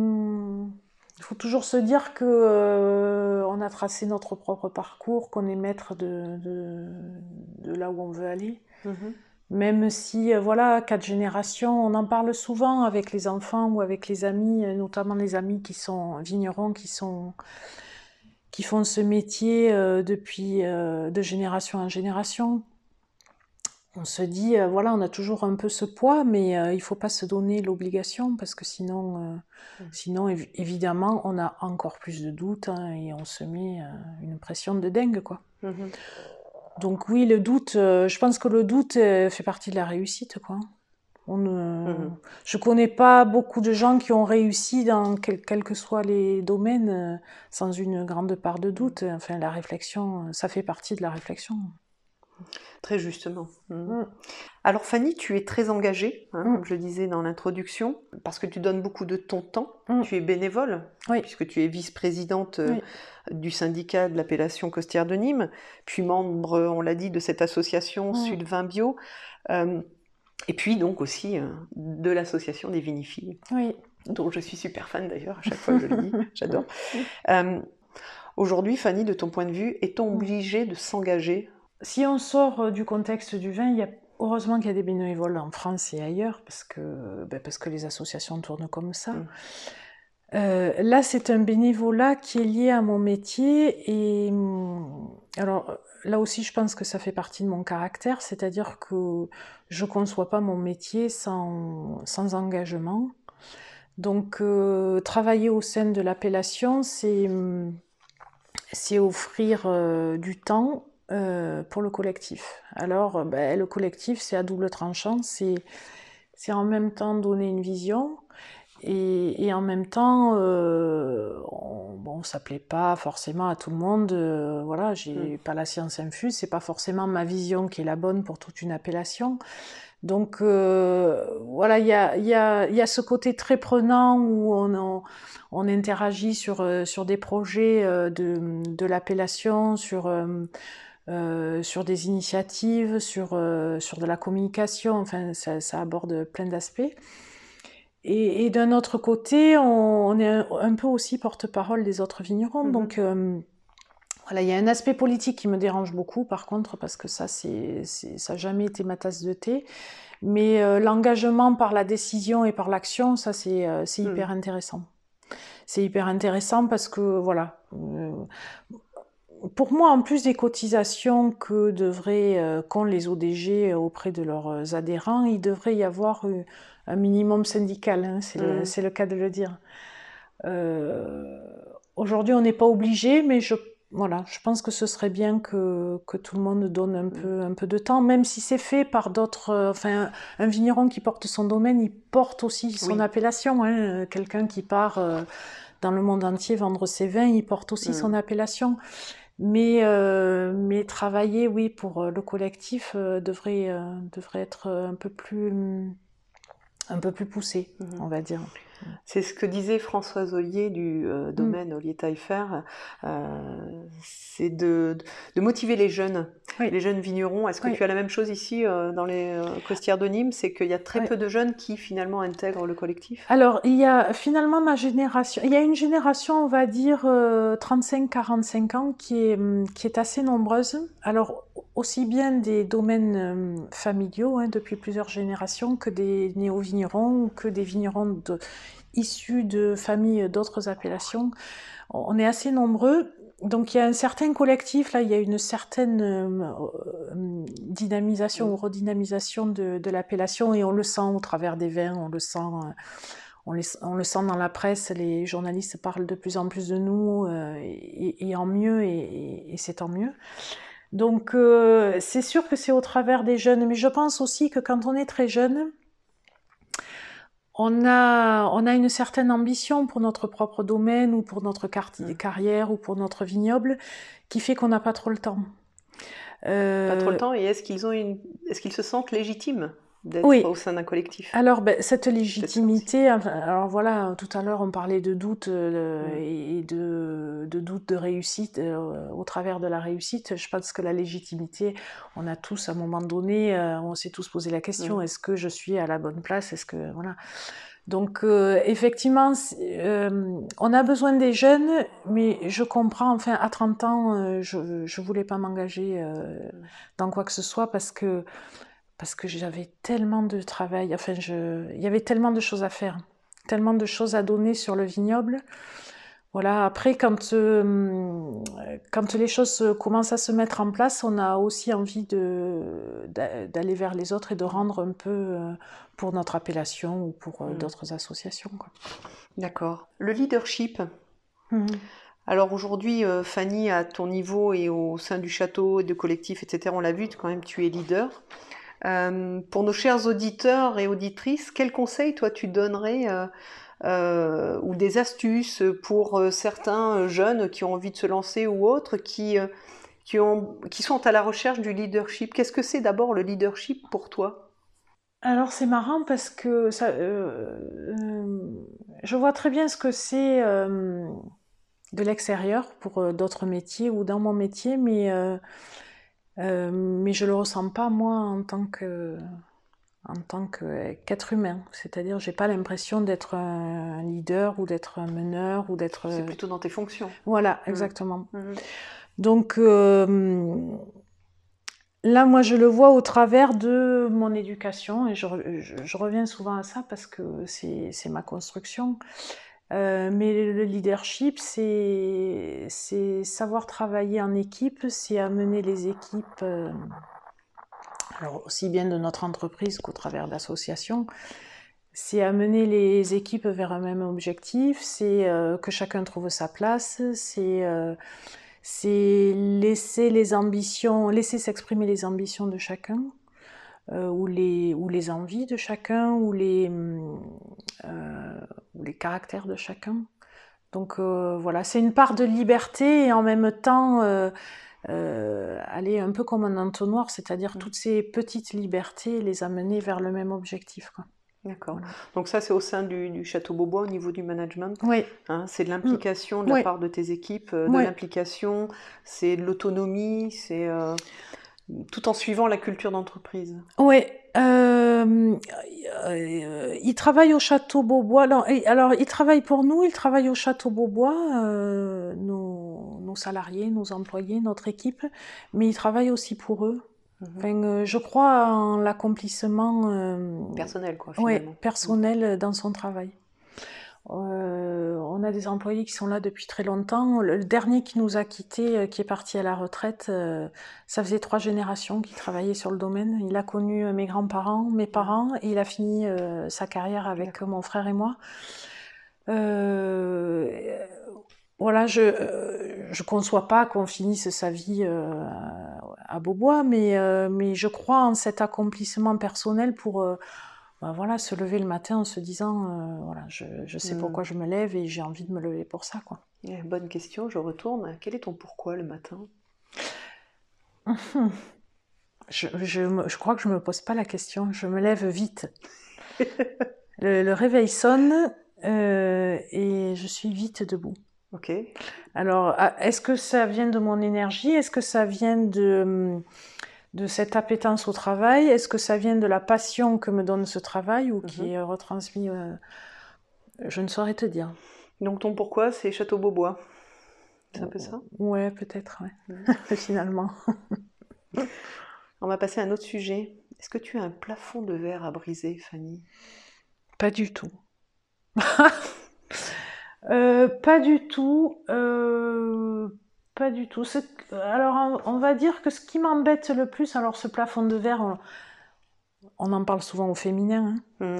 il faut toujours se dire que euh, on a tracé notre propre parcours, qu'on est maître de, de, de là où on veut aller. Mm-hmm. Même si, euh, voilà, quatre générations, on en parle souvent avec les enfants ou avec les amis, notamment les amis qui sont vignerons, qui sont qui font ce métier euh, depuis euh, de génération en génération. On se dit, euh, voilà, on a toujours un peu ce poids, mais euh, il ne faut pas se donner l'obligation, parce que sinon, euh, mmh. sinon év- évidemment, on a encore plus de doutes, hein, et on se met euh, une pression de dingue, quoi. Mmh. Donc oui, le doute, euh, je pense que le doute euh, fait partie de la réussite, quoi. On ne... mmh. Je connais pas beaucoup de gens qui ont réussi dans quel, quels que soient les domaines euh, sans une grande part de doute. Enfin, la réflexion, ça fait partie de la réflexion. Très justement. Mmh. Mmh. Alors Fanny, tu es très engagée, hein, mmh. comme je le disais dans l'introduction, parce que tu donnes beaucoup de ton temps. Mmh. Tu es bénévole, oui. puisque tu es vice-présidente oui. du syndicat de l'appellation Costières de Nîmes, puis membre, on l'a dit, de cette association mmh. Sud Vin Bio. Euh, Et puis donc aussi euh, de l'association des viniphiles, oui. dont je suis super fan d'ailleurs, à chaque fois que je le dis, j'adore. Euh, aujourd'hui, Fanny, de ton point de vue, est-on obligé de s'engager ? Si on sort du contexte du vin, il y a, heureusement qu'il y a des bénévoles en France et ailleurs, parce que, ben parce que les associations tournent comme ça. Mm. Euh, là, c'est un bénévolat qui est lié à mon métier, et alors là aussi, je pense que ça fait partie de mon caractère, c'est-à-dire que je ne conçois pas mon métier sans, sans engagement. Donc, euh, travailler au sein de l'appellation, c'est, c'est offrir euh, du temps euh, pour le collectif. Alors, ben, le collectif, c'est à double tranchant, c'est, c'est en même temps donner une vision, Et, et en même temps, euh, on, bon, ça plaît pas forcément à tout le monde. Euh, voilà, j'ai mmh. pas la science infuse, c'est pas forcément ma vision qui est la bonne pour toute une appellation. Donc euh, voilà, il y a, y, a, y a ce côté très prenant où on, on, on interagit sur, sur des projets de, de l'appellation, sur, euh, sur des initiatives, sur, sur de la communication. Enfin, ça, ça aborde plein d'aspects. Et, et d'un autre côté, on, on est un, un peu aussi porte-parole des autres vignerons. Mm-hmm. Donc euh, voilà, il y a un aspect politique qui me dérange beaucoup, par contre, parce que ça, c'est, c'est, ça n'a jamais été ma tasse de thé. Mais euh, l'engagement par la décision et par l'action, ça, c'est, euh, c'est mm. hyper intéressant. C'est hyper intéressant parce que, voilà... Euh, pour moi, en plus des cotisations que devraient, euh, qu'ont les O D G auprès de leurs adhérents, il devrait y avoir euh, un minimum syndical, hein, c'est, mmh. le, c'est le cas de le dire. Euh, aujourd'hui, on n'est pas obligé, mais je, voilà, je pense que ce serait bien que, que tout le monde donne un, mmh. peu, un peu de temps, même si c'est fait par d'autres... Euh, enfin, un, un vigneron qui porte son domaine, il porte aussi son oui. appellation. Hein, quelqu'un qui part euh, dans le monde entier vendre ses vins, il porte aussi mmh. son appellation. Mais, euh, mais travailler, oui, pour le collectif euh, devrait, euh, devrait être un peu plus, un peu plus poussé, mmh. on va dire. C'est ce que disait Françoise Ollier du euh, domaine mmh. Ollier-Taillefer, euh, c'est de, de motiver les jeunes, oui. les jeunes vignerons. Est-ce que oui. tu as la même chose ici euh, dans les euh, Costières de Nîmes ? C'est qu'il y a très oui. peu de jeunes qui finalement intègrent le collectif ? Alors, il y a finalement ma génération, il y a une génération, on va dire, euh, trente-cinq à quarante-cinq ans qui est, qui est assez nombreuse. Alors, aussi bien des domaines euh, familiaux, hein, depuis plusieurs générations, que des néo-vignerons ou que des vignerons de, issus de familles d'autres appellations. On est assez nombreux. Donc il y a un certain collectif, là, il y a une certaine euh, dynamisation ou redynamisation de, de l'appellation, et on le sent au travers des vins, on le sent, on, les, on le sent dans la presse, les journalistes parlent de plus en plus de nous, euh, et, et en mieux, et, et, et c'est tant mieux. Donc euh, c'est sûr que c'est au travers des jeunes, mais je pense aussi que quand on est très jeune, On a, on a une certaine ambition pour notre propre domaine ou pour notre car- carrière ou pour notre vignoble qui fait qu'on n'a pas trop le temps. Euh... Pas trop le temps. Et est-ce qu'ils ont une... est-ce qu'ils se sentent légitimes d'être oui. au sein d'un collectif? Alors, ben, cette légitimité, alors voilà, tout à l'heure on parlait de doute euh, mmh. et de, de doute de réussite euh, au travers de la réussite. Je pense que la légitimité, on a tous à un moment donné, euh, on s'est tous posé la question, mmh. est-ce que je suis à la bonne place? Est-ce que, voilà. Donc euh, effectivement, euh, on a besoin des jeunes, mais je comprends, enfin à trente ans, euh, je ne voulais pas m'engager euh, dans quoi que ce soit parce que parce que j'avais tellement de travail, enfin, je... il y avait tellement de choses à faire, tellement de choses à donner sur le vignoble. Voilà, après, quand, euh, quand les choses commencent à se mettre en place, on a aussi envie de, d'aller vers les autres et de rendre un peu pour notre appellation ou pour mmh. d'autres associations, quoi. D'accord. Le leadership. Mmh. Alors aujourd'hui, euh, Fanny, à ton niveau et au sein du château, de collectif, et cetera, on l'a vu, quand même, tu es leader. Euh, pour nos chers auditeurs et auditrices, quels conseils toi tu donnerais euh, euh, ou des astuces pour euh, certains jeunes qui ont envie de se lancer ou autres qui, euh, qui, ont, qui sont à la recherche du leadership? Qu'est-ce que c'est d'abord le leadership pour toi? Alors c'est marrant parce que ça, euh, euh, je vois très bien ce que c'est euh, de l'extérieur pour euh, d'autres métiers ou dans mon métier, mais euh, Euh, mais je le ressens pas moi en tant que en tant que, qu'être humain, c'est-à-dire j'ai pas l'impression d'être un leader ou d'être un meneur ou d'être. C'est plutôt dans tes fonctions. Voilà, exactement. Mmh. Donc euh, là, moi, je le vois au travers de mon éducation et je, je, je reviens souvent à ça parce que c'est c'est ma construction. Euh, mais le leadership, c'est savoir travailler en équipe, c'est amener les équipes, euh, alors aussi bien de notre entreprise qu'au travers d'associations, c'est amener les équipes vers un même objectif, c'est euh, que chacun trouve sa place, c'est euh, laisser les ambitions, laisser s'exprimer les ambitions de chacun. Euh, ou, les, ou les envies de chacun, ou les, euh, ou les caractères de chacun. Donc euh, voilà, c'est une part de liberté et en même temps euh, euh, aller un peu comme un entonnoir, c'est-à-dire mmh. toutes ces petites libertés, les amener vers le même objectif, quoi. D'accord. Voilà. Donc ça, c'est au sein du, du Château Beaubois, au niveau du management. Oui. Hein, c'est de l'implication de la oui. part de tes équipes, de oui. l'implication, c'est de l'autonomie, c'est euh, tout en suivant la culture d'entreprise. Oui. Euh, euh, il travaille au Château Beaubois. Alors, alors, il travaille pour nous, il travaille au Château Beaubois, euh, nos, nos salariés, nos employés, notre équipe, mais il travaille aussi pour eux. Mmh. Enfin, euh, je crois en l'accomplissement euh, personnel, quoi, finalement. Ouais, personnel mmh. dans son travail. Euh, on a des employés qui sont là depuis très longtemps. Le dernier qui nous a quittés, qui est parti à la retraite, euh, ça faisait trois générations qu'il travaillait sur le domaine. Il a connu mes grands-parents, mes parents, et il a fini euh, sa carrière avec mon frère et moi. Euh, voilà, je euh, je conçois pas qu'on finisse sa vie euh, à Beaubois, mais euh, mais je crois en cet accomplissement personnel pour euh, ben voilà, se lever le matin en se disant euh, voilà, je, je sais mmh. pourquoi je me lève et j'ai envie de me lever pour ça, quoi. Yeah, bonne question, je retourne. Quel est ton pourquoi le matin? je, je, je crois que je me pose pas la question, je me lève vite. le, le réveil sonne euh, et je suis vite debout. Ok. Alors, est-ce que ça vient de mon énergie? Est-ce que ça vient de... de cette appétence au travail? Est-ce que ça vient de la passion que me donne ce travail ou qui mmh. est retransmis euh, je ne saurais te dire. Donc ton pourquoi, c'est Château Beaubois. C'est un peu ça? Ouais, peut-être, ouais. Mmh. Finalement. On va passer à un autre sujet. Est-ce que tu as un plafond de verre à briser, Fanny? Pas du tout. euh, pas du tout. Euh... Pas du tout. Alors, on va dire que ce qui m'embête le plus, alors ce plafond de verre, on, on en parle souvent au féminin. Hein. Mmh.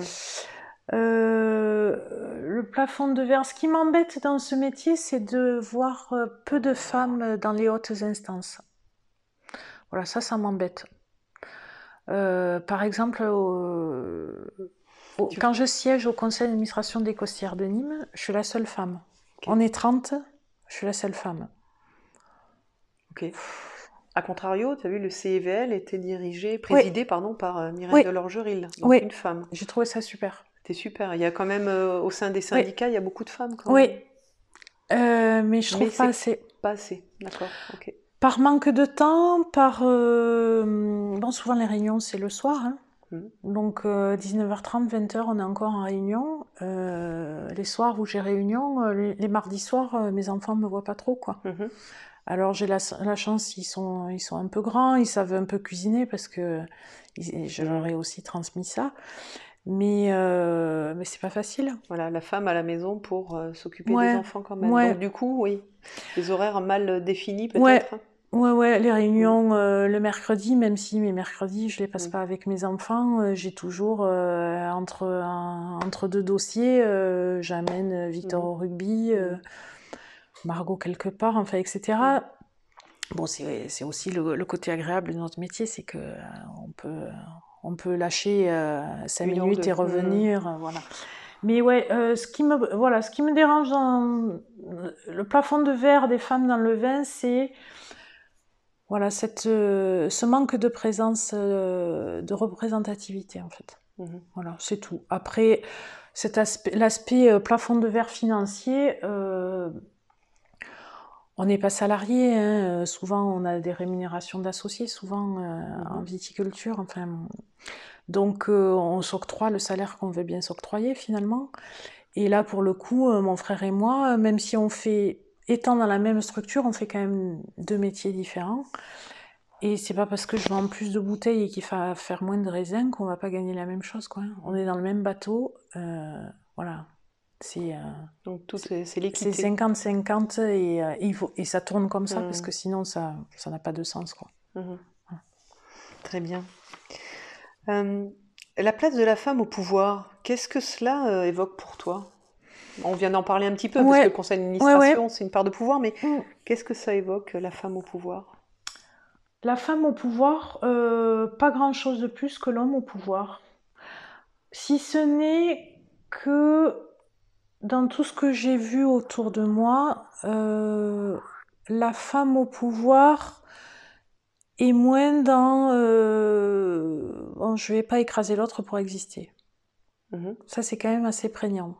Euh, le plafond de verre, ce qui m'embête dans ce métier, c'est de voir peu de femmes dans les hautes instances. Voilà, ça, ça m'embête. Euh, par exemple, au, au, quand je siège au conseil d'administration des Costières de Nîmes, je suis la seule femme. Okay. On est trente, je suis la seule femme. Okay. À contrario, tu as vu, le C I V L était dirigé, présidé Oui. pardon, par euh, Mireille Oui. Delorgeril, donc Oui. une femme. J'ai trouvé ça super. C'était super. Il y a quand même, euh, au sein des syndicats, oui. il y a beaucoup de femmes quand oui. même. Euh, mais je trouve mais pas assez. Pas assez, d'accord, ok. Par manque de temps, par... Euh... Bon, souvent les réunions, c'est le soir, hein. Mmh. Donc euh, dix-neuf heures trente, vingt heures, on est encore en réunion. Euh, les soirs où j'ai réunion, les, les mardis soirs, euh, mes enfants me voient pas trop, quoi. Mmh. Alors j'ai la, la chance, ils sont, ils sont un peu grands, ils savent un peu cuisiner parce que ils, je leur ai aussi transmis ça. Mais, euh, mais c'est pas facile. Voilà, la femme à la maison pour euh, s'occuper ouais. des enfants quand même. Ouais. Donc du coup, oui, les horaires mal définis peut-être. Ouais. Ouais, ouais, les réunions mmh. euh, le mercredi, même si mes mercredis, je les passe mmh. pas avec mes enfants, euh, j'ai toujours euh, entre, un, entre deux dossiers, euh, j'amène Victor mmh. au rugby, euh, Margot quelque part, enfin, et cetera. Mmh. Bon, c'est, c'est aussi le, le côté agréable de notre métier, c'est que euh, on peut, on peut lâcher euh, cinq Une minutes et revenir, mmh. euh, voilà. Mais ouais, euh, ce qui me, voilà, ce qui me dérange dans le plafond de verre des femmes dans le vin, c'est voilà, cette, euh, ce manque de présence, euh, de représentativité, en fait. Mmh. Voilà, c'est tout. Après, cet aspect, l'aspect euh, plafond de verre financier, euh, on n'est pas salarié, hein. Souvent on a des rémunérations d'associés, souvent euh, mmh. en viticulture, enfin... Donc euh, on s'octroie le salaire qu'on veut bien s'octroyer, finalement. Et là, pour le coup, euh, mon frère et moi, même si on fait... Étant dans la même structure, on fait quand même deux métiers différents. Et c'est pas parce que je vends plus de bouteilles et qu'il faut faire moins de raisins qu'on va pas gagner la même chose, quoi. On est dans le même bateau, euh, voilà. C'est, euh, Donc tout c'est, c'est l'équité. C'est cinquante cinquante et, euh, et, il faut, et ça tourne comme ça, mmh. parce que sinon ça, ça n'a pas de sens, quoi. Mmh. Ouais. Très bien. Euh, la place de la femme au pouvoir, qu'est-ce que cela euh, évoque pour toi ? On vient d'en parler un petit peu, ouais. parce que le conseil d'administration, ouais, ouais. c'est une part de pouvoir, mais mmh. qu'est-ce que ça évoque, la femme au pouvoir ? La femme au pouvoir, euh, pas grand-chose de plus que l'homme au pouvoir. Si ce n'est que dans tout ce que j'ai vu autour de moi, euh, la femme au pouvoir est moins dans euh, bon, je vais pas écraser l'autre pour exister. Mmh. Ça, c'est quand même assez prégnant.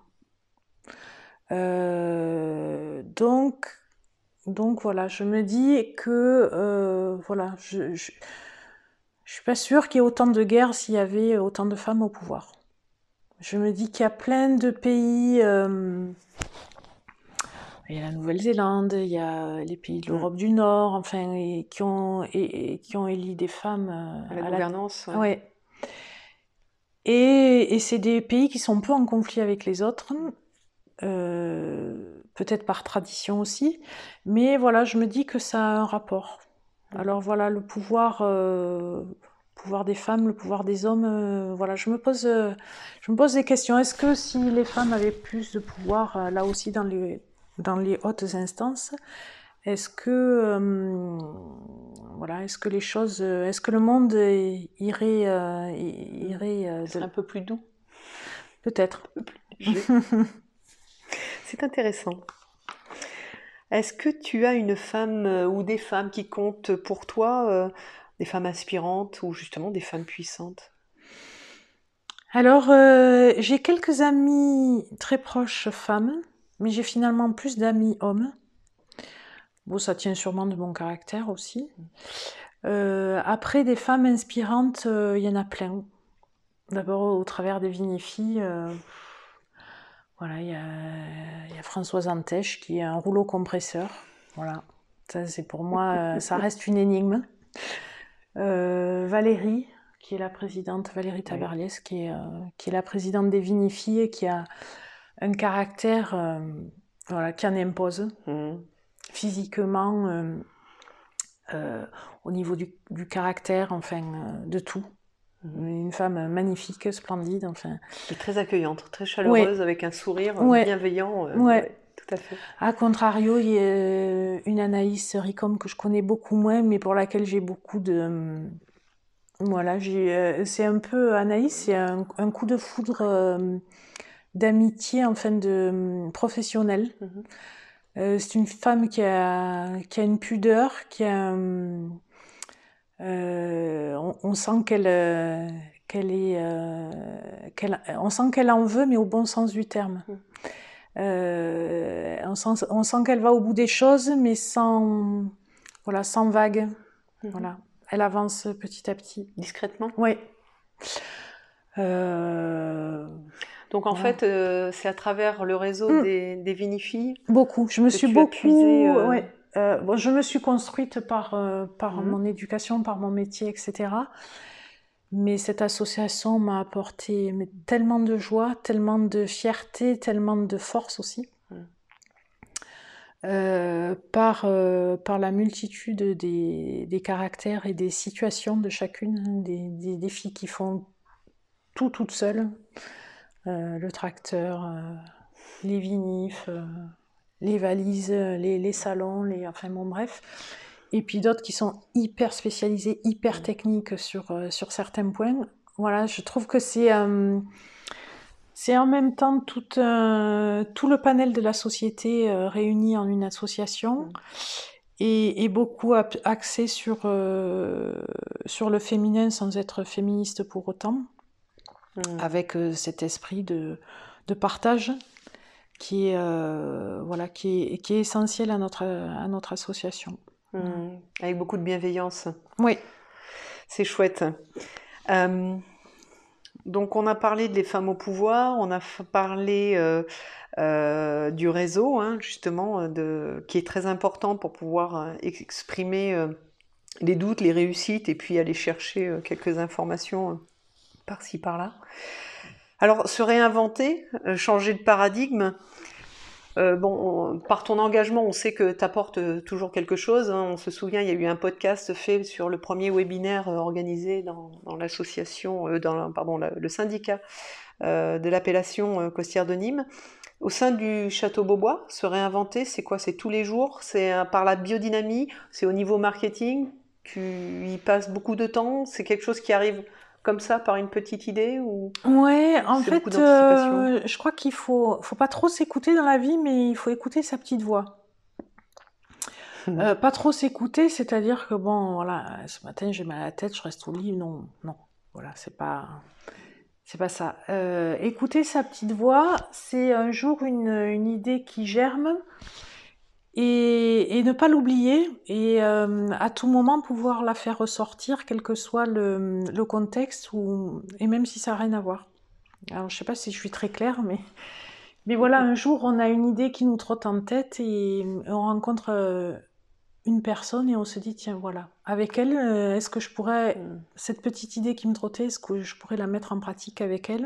Euh, donc, donc voilà, je me dis que euh, voilà, je, je, je suis pas sûre qu'il y ait autant de guerres s'il y avait autant de femmes au pouvoir. Je me dis qu'il y a plein de pays. Euh, il y a la Nouvelle-Zélande, il y a les pays de l'Europe mmh. du Nord, enfin, et, qui ont et, et qui ont élu des femmes euh, à la à gouvernance. La... Ouais. ouais. Et, et c'est des pays qui sont peu en conflit avec les autres. Euh, peut-être par tradition aussi, mais voilà, je me dis que ça a un rapport. Alors voilà, le pouvoir, euh, pouvoir des femmes, le pouvoir des hommes, euh, voilà, je me pose, euh, je me pose des questions. Est-ce que si les femmes avaient plus de pouvoir, euh, là aussi dans les, dans les hautes instances, est-ce que, euh, voilà, est-ce que les choses, est-ce que le monde irait, euh, irait euh, de... un peu plus doux, peut-être. Un peu plus léger. C'est intéressant. Est-ce que tu as une femme euh, ou des femmes qui comptent pour toi, euh, des femmes inspirantes ou justement des femmes puissantes ? Alors, euh, j'ai quelques amis très proches femmes, mais j'ai finalement plus d'amis hommes. Bon, ça tient sûrement de mon caractère aussi. Euh, après, des femmes inspirantes, il euh, y en a plein. D'abord, au travers des Vinifilles, euh, voilà, il y a, y a Françoise Antèche qui est un rouleau compresseur. Voilà, ça c'est pour moi, euh, ça reste une énigme. Euh, Valérie, qui est la présidente, Valérie Tabarliès, oui. qui, est, euh, qui est la présidente des Vinifilles et qui a un caractère euh, voilà, qui en impose. Mmh. Physiquement, euh, euh, au niveau du, du caractère, enfin, euh, de tout. Une femme magnifique, splendide, enfin. Et très accueillante, très chaleureuse, ouais. avec un sourire ouais. bienveillant. Euh, ouais. ouais, tout à fait. A contrario, il y a une Anaïs Ricom que je connais beaucoup moins, mais pour laquelle j'ai beaucoup de... Voilà, j'ai... c'est un peu... Anaïs, c'est un, un coup de foudre euh, d'amitié, enfin, de professionnel. Mm-hmm. Euh, c'est une femme qui a, qui a une pudeur, qui a... Euh, on, on sent qu'elle, euh, qu'elle est, euh, qu'elle, on sent qu'elle en veut, mais au bon sens du terme. Mmh. Euh, on sent, on sent qu'elle va au bout des choses, mais sans, voilà, sans vague. Mmh. Voilà. Elle avance petit à petit. Discrètement ? Oui. Euh... Donc en voilà. fait, euh, c'est à travers le réseau mmh. des, des vinifilles. Beaucoup. Je me suis beaucoup. Puisé, euh... ouais. euh, bon, je me suis construite par euh, par mmh. mon éducation, par mon métier, et cetera. Mais cette association m'a apporté mais, tellement de joie, tellement de fierté, tellement de force aussi. Mmh. Euh, par euh, par la multitude des des caractères et des situations de chacune, hein, des, des des filles qui font tout toutes seules. Euh, le tracteur, euh, les vinifs, euh, les valises, les, les salons, les, enfin bon bref. Et puis d'autres qui sont hyper spécialisés, hyper techniques sur, euh, sur certains points. Voilà, je trouve que c'est, euh, c'est en même temps tout, euh, tout le panel de la société euh, réuni en une association et, et beaucoup axé sur, euh, sur le féminin sans être féministe pour autant. Mmh. Avec euh, cet esprit de, de partage qui est, euh, voilà, qui est, qui est essentiel à notre, à notre association. Mmh. Avec beaucoup de bienveillance. Oui. C'est chouette. Euh, donc on a parlé des femmes au pouvoir, on a parlé euh, euh, du réseau, hein, justement, de, qui est très important pour pouvoir exprimer euh, les doutes, les réussites, et puis aller chercher euh, quelques informations euh, par-ci, par-là. Alors, se réinventer, euh, changer de paradigme, euh, bon, on, par ton engagement, on sait que tu apportes euh, toujours quelque chose. Hein. On se souvient, il y a eu un podcast fait sur le premier webinaire euh, organisé dans, dans l'association, euh, dans pardon, la, le syndicat euh, de l'appellation euh, Costières de Nîmes. Au sein du Château Beaubois, se réinventer, c'est quoi ? C'est tous les jours ? C'est euh, par la biodynamie ? C'est au niveau marketing ? Tu y passes beaucoup de temps ? C'est quelque chose qui arrive comme ça, par une petite idée ou... Ouais, en fait, euh, je crois qu'il faut, faut pas trop s'écouter dans la vie, mais il faut écouter sa petite voix. Mmh. Euh, pas trop s'écouter, c'est-à-dire que bon, voilà, ce matin j'ai mal à la tête, je reste au lit, non, non, voilà, c'est pas, c'est pas ça. Euh, écouter sa petite voix, c'est un jour une, une idée qui germe. Et, et ne pas l'oublier et euh, à tout moment pouvoir la faire ressortir, quel que soit le, le contexte ou, et même si ça n'a rien à voir. Alors je sais pas si je suis très claire, mais, mais voilà, un jour on a une idée qui nous trotte en tête et on rencontre euh, une personne et on se dit tiens voilà, avec elle, euh, est-ce que je pourrais, cette petite idée qui me trottait, est-ce que je pourrais la mettre en pratique avec elle ?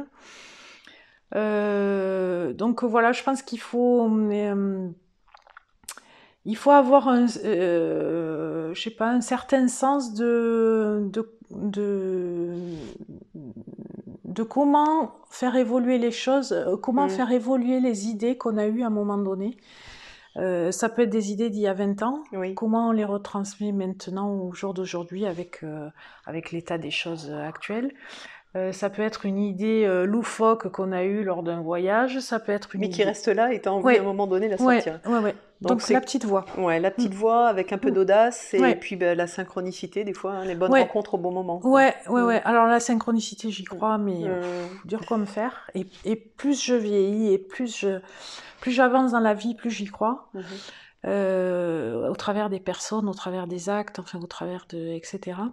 euh, Donc voilà, je pense qu'il faut... Mais, euh, Il faut avoir un, euh, je sais pas, un certain sens de, de, de, de comment faire évoluer les choses, comment mmh. faire évoluer les idées qu'on a eues à un moment donné. Euh, ça peut être des idées d'il y a vingt ans, oui. Comment on les retransmet maintenant au jour d'aujourd'hui avec, euh, avec l'état des choses actuelles. Euh, ça peut être une idée euh, loufoque qu'on a eue lors d'un voyage, ça peut être une Mais idée... qui reste là et tu as envie ouais. à un moment donné de la sortir. Ouais, ouais, ouais. Donc, Donc la petite voix. Ouais, la petite mmh. voix avec un peu d'audace et ouais. puis bah, la synchronicité, des fois, hein, les bonnes ouais. rencontres au bon moment. Quoi. Ouais, ouais, mmh. ouais. Alors la synchronicité, j'y crois, mais mmh. pff, dur comme fer. Et, et plus je vieillis et plus je, plus j'avance dans la vie, plus j'y crois. Mmh. Euh, au travers des personnes, au travers des actes, enfin au travers de, et cetera.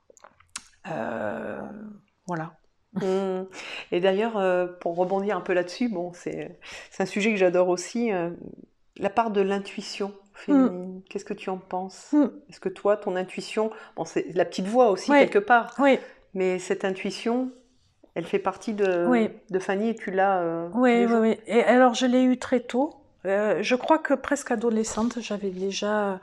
Euh, voilà. Mmh. Et d'ailleurs, euh, pour rebondir un peu là-dessus, bon, c'est, c'est un sujet que j'adore aussi, euh, la part de l'intuition féminine. Mmh. Qu'est-ce que tu en penses ? Mmh. Est-ce que toi, ton intuition, bon, c'est la petite voix aussi oui. quelque part, oui. mais cette intuition, elle fait partie de, oui. de Fanny et tu l'as euh, oui, oui, oui. Et alors, je l'ai eu très tôt. Euh, je crois que presque adolescente, j'avais déjà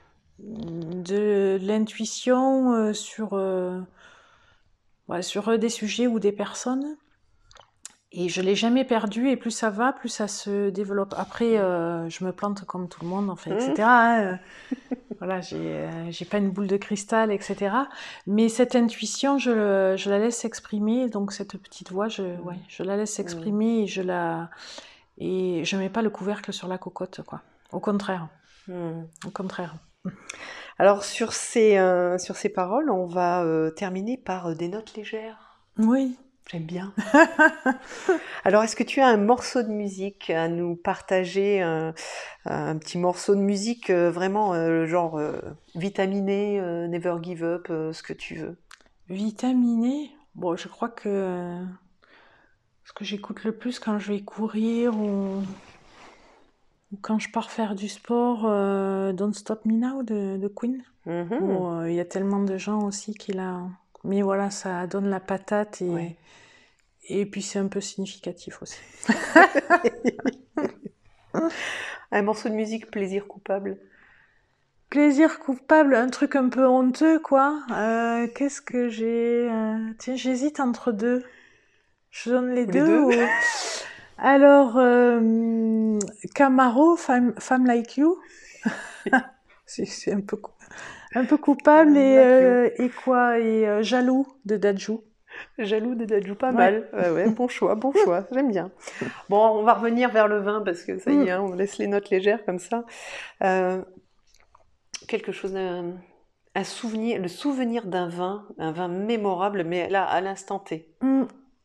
de l'intuition euh, sur... Euh, Ouais, sur des sujets ou des personnes, et je l'ai jamais perdu, et plus ça va, plus ça se développe. Après, euh, je me plante comme tout le monde, enfin, et cetera. Hein. Voilà, j'ai, euh, j'ai pas une boule de cristal, et cetera. Mais cette intuition, je, je la laisse exprimer, donc cette petite voix, je, ouais, je la laisse exprimer, et je la, et je mets pas le couvercle sur la cocotte, quoi. Au contraire. Mmh. Au contraire. Alors sur ces, euh, sur ces paroles, on va euh, terminer par euh, des notes légères. Oui. J'aime bien. Alors, est-ce que tu as un morceau de musique à nous partager, un, un petit morceau de musique euh, vraiment euh, genre euh, vitaminé, euh, Never Give Up, euh, ce que tu veux? Vitaminé. Bon, je crois que euh, ce que j'écoute le plus quand je vais courir ou, ou quand je pars faire du sport, euh, Don't Stop Me Now de, de Queen. Mhm. Bon, euh, il y a tellement de gens aussi qui la... Mais voilà, ça donne la patate et, Ouais. et puis c'est un peu significatif aussi. Un morceau de musique plaisir coupable. Plaisir coupable, un truc un peu honteux, quoi. Euh, qu'est-ce que j'ai... euh, Tiens, j'hésite entre deux. Je donne les Ou deux, les deux. ou... Alors, euh, Camaro, femme, Femme Like You. c'est, c'est un peu, cou- un peu coupable. Femme Et, Like euh, et quoi Et euh, Jaloux de Dadju. Jaloux de Dadju, pas Ouais. mal. Ouais, ouais, bon choix, bon choix, j'aime bien. Bon, on va revenir vers le vin parce que ça y est, hein, on laisse les notes légères comme ça. Euh, quelque chose d'un... Un souvenir, le souvenir d'un vin, un vin mémorable, mais là, à l'instant T. Mm.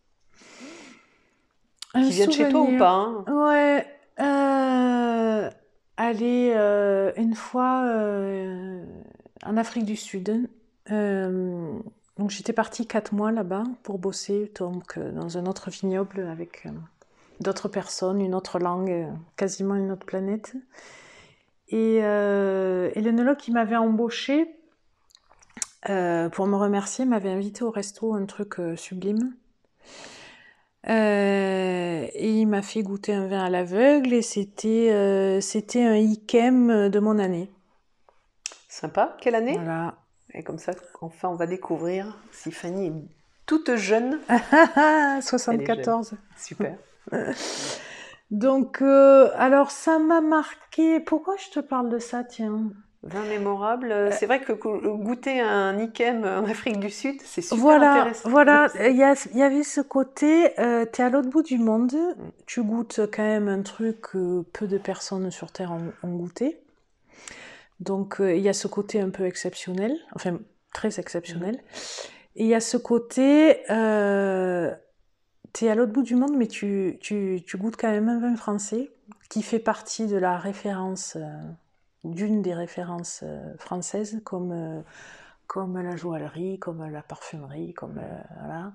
Un Qui vient de chez toi ou souvenir. pas, hein? Ouais. Euh, aller euh, une fois euh, en Afrique du Sud. Euh, donc j'étais partie quatre mois là-bas pour bosser donc, euh, dans un autre vignoble avec euh, d'autres personnes, une autre langue, euh, quasiment une autre planète. Et, euh, et l'œnologue qui m'avait embauchée euh, pour me remercier m'avait invité au resto, un truc euh, sublime. Euh, et il m'a fait goûter un vin à l'aveugle et c'était euh, c'était un Yquem de mon année. Sympa. Quelle année? Voilà. Et comme ça, enfin, on va découvrir si Fanny est toute jeune. soixante-quatorze. Super. Donc, euh, alors ça m'a marqué. Pourquoi je te parle de ça, tiens? Vin mémorable. C'est vrai que goûter un Yquem en Afrique du Sud, c'est super Voilà, intéressant. voilà. Il y, a- il y avait ce côté, euh, t'es à l'autre bout du monde, tu goûtes quand même un truc que peu de personnes sur Terre ont, ont goûté. Donc, euh, il y a ce côté un peu exceptionnel, enfin très exceptionnel. Et il y a ce côté, euh, t'es à l'autre bout du monde, mais tu, tu, tu goûtes quand même un vin français qui fait partie de la référence, euh, d'une des références euh, françaises, comme, euh, comme la joaillerie, comme la parfumerie, comme euh, voilà.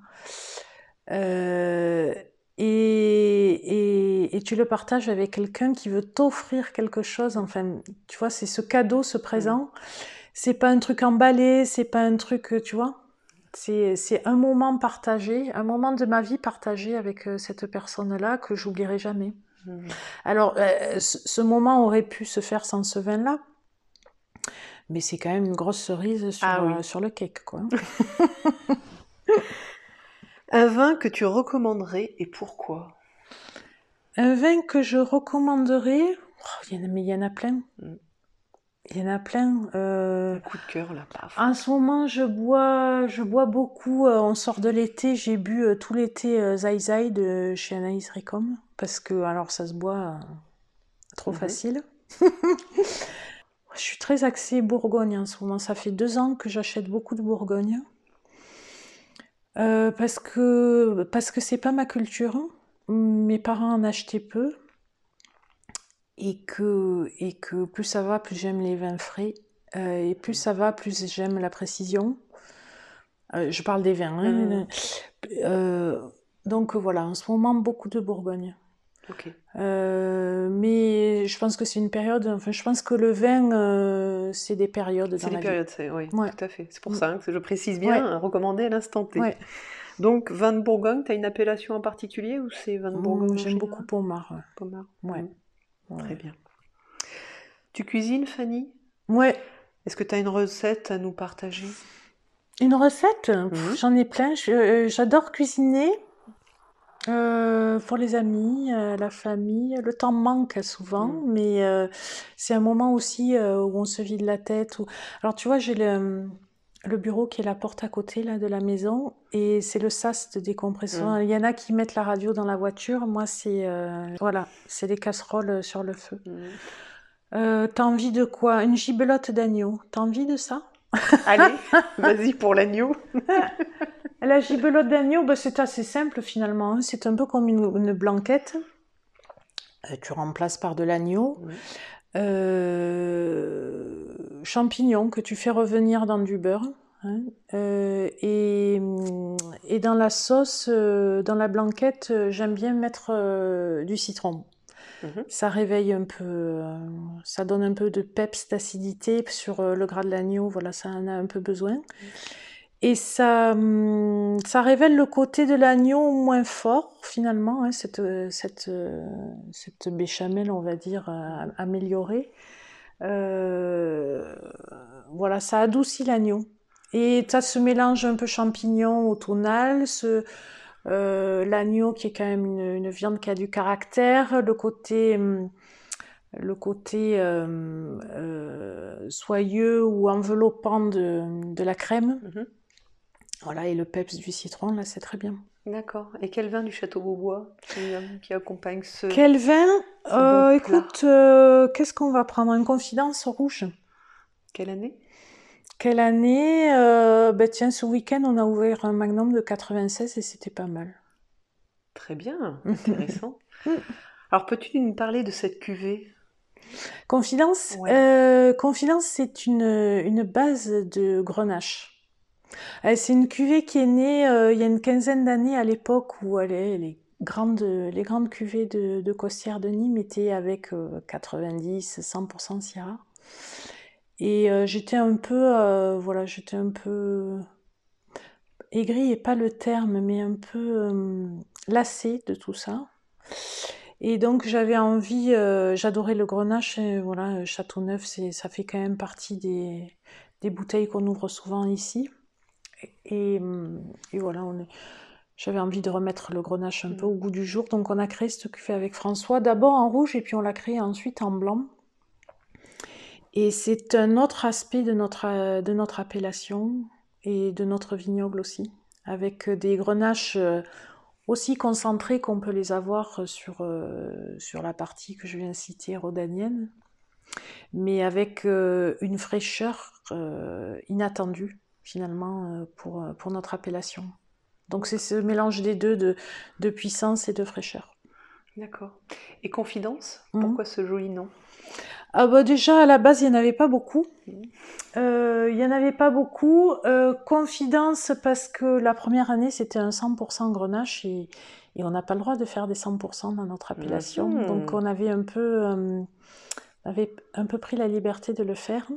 Euh, et, et, et tu le partages avec quelqu'un qui veut t'offrir quelque chose. Enfin, tu vois, c'est ce cadeau, ce présent. C'est pas un truc emballé, c'est pas un truc, tu vois. C'est, c'est un moment partagé, un moment de ma vie partagé avec euh, cette personne-là que j'oublierai jamais. Mmh. Alors, euh, ce, ce moment aurait pu se faire sans ce vin-là, mais c'est quand même une grosse cerise sur, Ah oui. euh, sur le cake, quoi. Un vin que tu recommanderais et pourquoi? Un vin que je recommanderais, oh, il y en a, mais il y en a plein. Mm. Il y en a plein. Euh... Un coup de cœur là, paf. En ce moment, je bois, je bois beaucoup. Euh, on sort de l'été, j'ai bu euh, tout l'été euh, Zai Zai de chez Anaïs Ricom parce que alors ça se boit euh, trop mm-hmm. facile. Je suis très axée Bourgogne en ce moment. Ça fait deux ans que j'achète beaucoup de Bourgogne euh, parce que parce que c'est pas ma culture. Mes parents en achetaient peu. Et que, et que plus ça va, plus j'aime les vins frais. Euh, et plus ça va, plus j'aime la précision. Euh, je parle des vins. Hein. Mmh. Euh, donc voilà, en ce moment, beaucoup de Bourgogne. Okay. Euh, mais je pense que c'est une période... Enfin, je pense que le vin, euh, c'est des périodes c'est dans la vie. C'est des périodes, c'est, oui, ouais. tout à fait. C'est pour ça hein, que je précise bien, ouais. recommander à l'instant T. Ouais. Donc, vin de Bourgogne, tu as une appellation en particulier ou c'est vin de Bourgogne? mmh, J'aime beaucoup Pommard. Ouais. Pommard. Ouais. Mmh. Ouais. Très bien. Tu cuisines, Fanny? Ouais. Est-ce que tu as une recette à nous partager? Une recette? mmh. J'en ai plein. Je, euh, j'adore cuisiner euh, pour les amis, euh, la famille. Le temps manque souvent, mmh. mais euh, c'est un moment aussi euh, où on se vide la tête. Où... Alors tu vois, j'ai le, le bureau qui est la porte à côté là, de la maison et c'est le sas de décompression. Mmh. Il y en a qui mettent la radio dans la voiture. Moi, c'est euh, voilà, c'est des casseroles sur le feu. Mmh. Euh, t'as envie de quoi? Une gibelotte d'agneau. T'as envie de ça? Allez, vas-y pour l'agneau. La gibelotte d'agneau, bah, c'est assez simple finalement. Hein. C'est un peu comme une, une blanquette. Euh, tu remplaces par de l'agneau. Oui. Euh, champignons que tu fais revenir dans du beurre. Hein. Euh, et, et dans la sauce, euh, dans la blanquette, euh, j'aime bien mettre euh, du citron. Mmh. Ça réveille un peu, euh, ça donne un peu de peps, d'acidité sur euh, le gras de l'agneau, voilà, ça en a un peu besoin. Mmh. Et ça, hum, ça révèle le côté de l'agneau moins fort, finalement, hein, cette, cette, cette béchamel, on va dire, euh, améliorée. Euh, voilà, ça adoucit l'agneau. Et ça se mélange un peu champignon au tonal, ce... Euh, l'agneau qui est quand même une, une viande qui a du caractère, le côté, le côté euh, euh, soyeux ou enveloppant de, de la crème. Mm-hmm. Voilà, et le peps du citron, là, c'est très bien. D'accord. Et quel vin du Château Beaubois qui, qui accompagne ce Quel vin ce euh, bon Écoute, euh, qu'est-ce qu'on va prendre? Une Confidence rouge. Quelle année? Quelle année euh, ben tiens, ce week-end, on a ouvert un Magnum de quatre-vingt-seize et c'était pas mal. Très bien, intéressant. Alors, peux-tu nous parler de cette cuvée? Confidence, ouais. euh, Confidence, c'est une, une base de Grenache. Euh, c'est une cuvée qui est née euh, il y a une quinzaine d'années à l'époque où allez, les, grandes, les grandes cuvées de, de Costières de Nîmes étaient avec euh, quatre-vingt-dix à cent pour cent Syrah. Et euh, j'étais un peu, euh, voilà, j'étais un peu aigrie, et pas le terme, mais un peu euh, lassée de tout ça. Et donc j'avais envie, euh, j'adorais le Grenache, et voilà, Châteauneuf, c'est, ça fait quand même partie des, des bouteilles qu'on ouvre souvent ici. Et, et, et voilà, on est, j'avais envie de remettre le Grenache un peu au goût du jour, donc on a créé cette cuvée avec François, d'abord en rouge, et puis on l'a créé ensuite en blanc. Et c'est un autre aspect de notre, de notre appellation et de notre vignoble aussi, avec des grenaches aussi concentrés qu'on peut les avoir sur, euh, sur la partie que je viens de citer, rhodanienne, mais avec euh, une fraîcheur euh, inattendue finalement pour, pour notre appellation. Donc c'est ce mélange des deux de, de puissance et de fraîcheur. D'accord. Et Confidence, pourquoi mmh. ce joli nom? Ah bah déjà, à la base, il n'y en avait pas beaucoup. Euh, il n'y en avait pas beaucoup. Euh, Confidence, parce que la première année, c'était un cent pour cent Grenache et, et on n'a pas le droit de faire des cent pour cent dans notre appellation. Mmh. Donc, on avait un peu, euh, on avait un peu pris la liberté de le faire.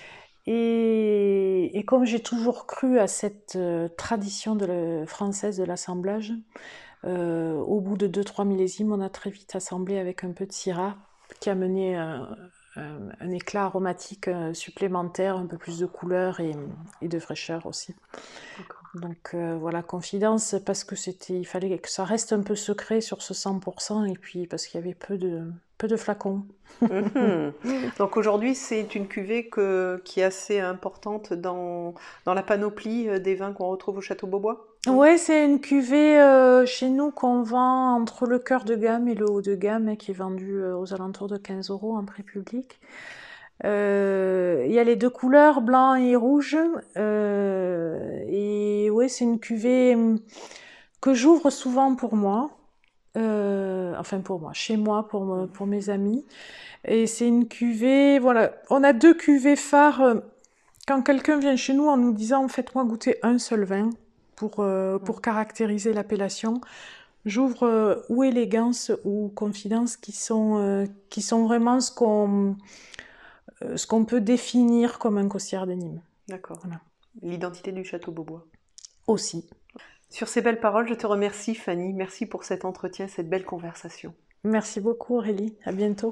Et, et comme j'ai toujours cru à cette euh, tradition de la, française de l'assemblage, euh, au bout de deux trois millésimes, on a très vite assemblé avec un peu de Syrah qui a mené un, un, un éclat aromatique supplémentaire, un peu plus de couleur et, et de fraîcheur aussi. D'accord. Donc euh, voilà, Confidence, parce que c'était, il fallait que ça reste un peu secret sur ce cent pour cent et puis parce qu'il y avait peu de, peu de flacons. Mmh. Donc aujourd'hui, c'est une cuvée que, qui est assez importante dans, dans la panoplie des vins qu'on retrouve au Château Beaubois. Oui, c'est une cuvée euh, chez nous qu'on vend entre le cœur de gamme et le haut de gamme, qui est vendu euh, aux alentours de quinze euros en prix public. Euh, il y a les deux couleurs, blanc et rouge. Euh, et oui, c'est une cuvée que j'ouvre souvent pour moi. Euh, enfin pour moi, chez moi, pour, me, pour mes amis. Et c'est une cuvée, voilà, on a deux cuvées phares. Quand quelqu'un vient chez nous en nous disant « faites-moi goûter un seul vin », Pour, euh, pour caractériser l'appellation, j'ouvre euh, ou Élégance ou Confidence qui sont, euh, qui sont vraiment ce qu'on, euh, ce qu'on peut définir comme un Costières de Nîmes. D'accord. Voilà. L'identité du Château Beaubois. Aussi. Sur ces belles paroles, je te remercie Fanny. Merci pour cet entretien, cette belle conversation. Merci beaucoup Aurélie. À bientôt.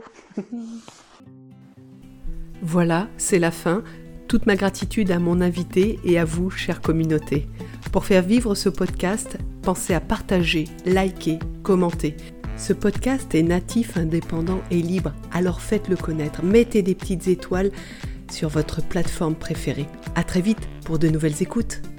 Voilà, c'est la fin. Toute ma gratitude à mon invité et à vous, chère communauté. Pour faire vivre ce podcast, pensez à partager, liker, commenter. Ce podcast est natif, indépendant et libre, alors faites-le connaître. Mettez des petites étoiles sur votre plateforme préférée. À très vite pour de nouvelles écoutes.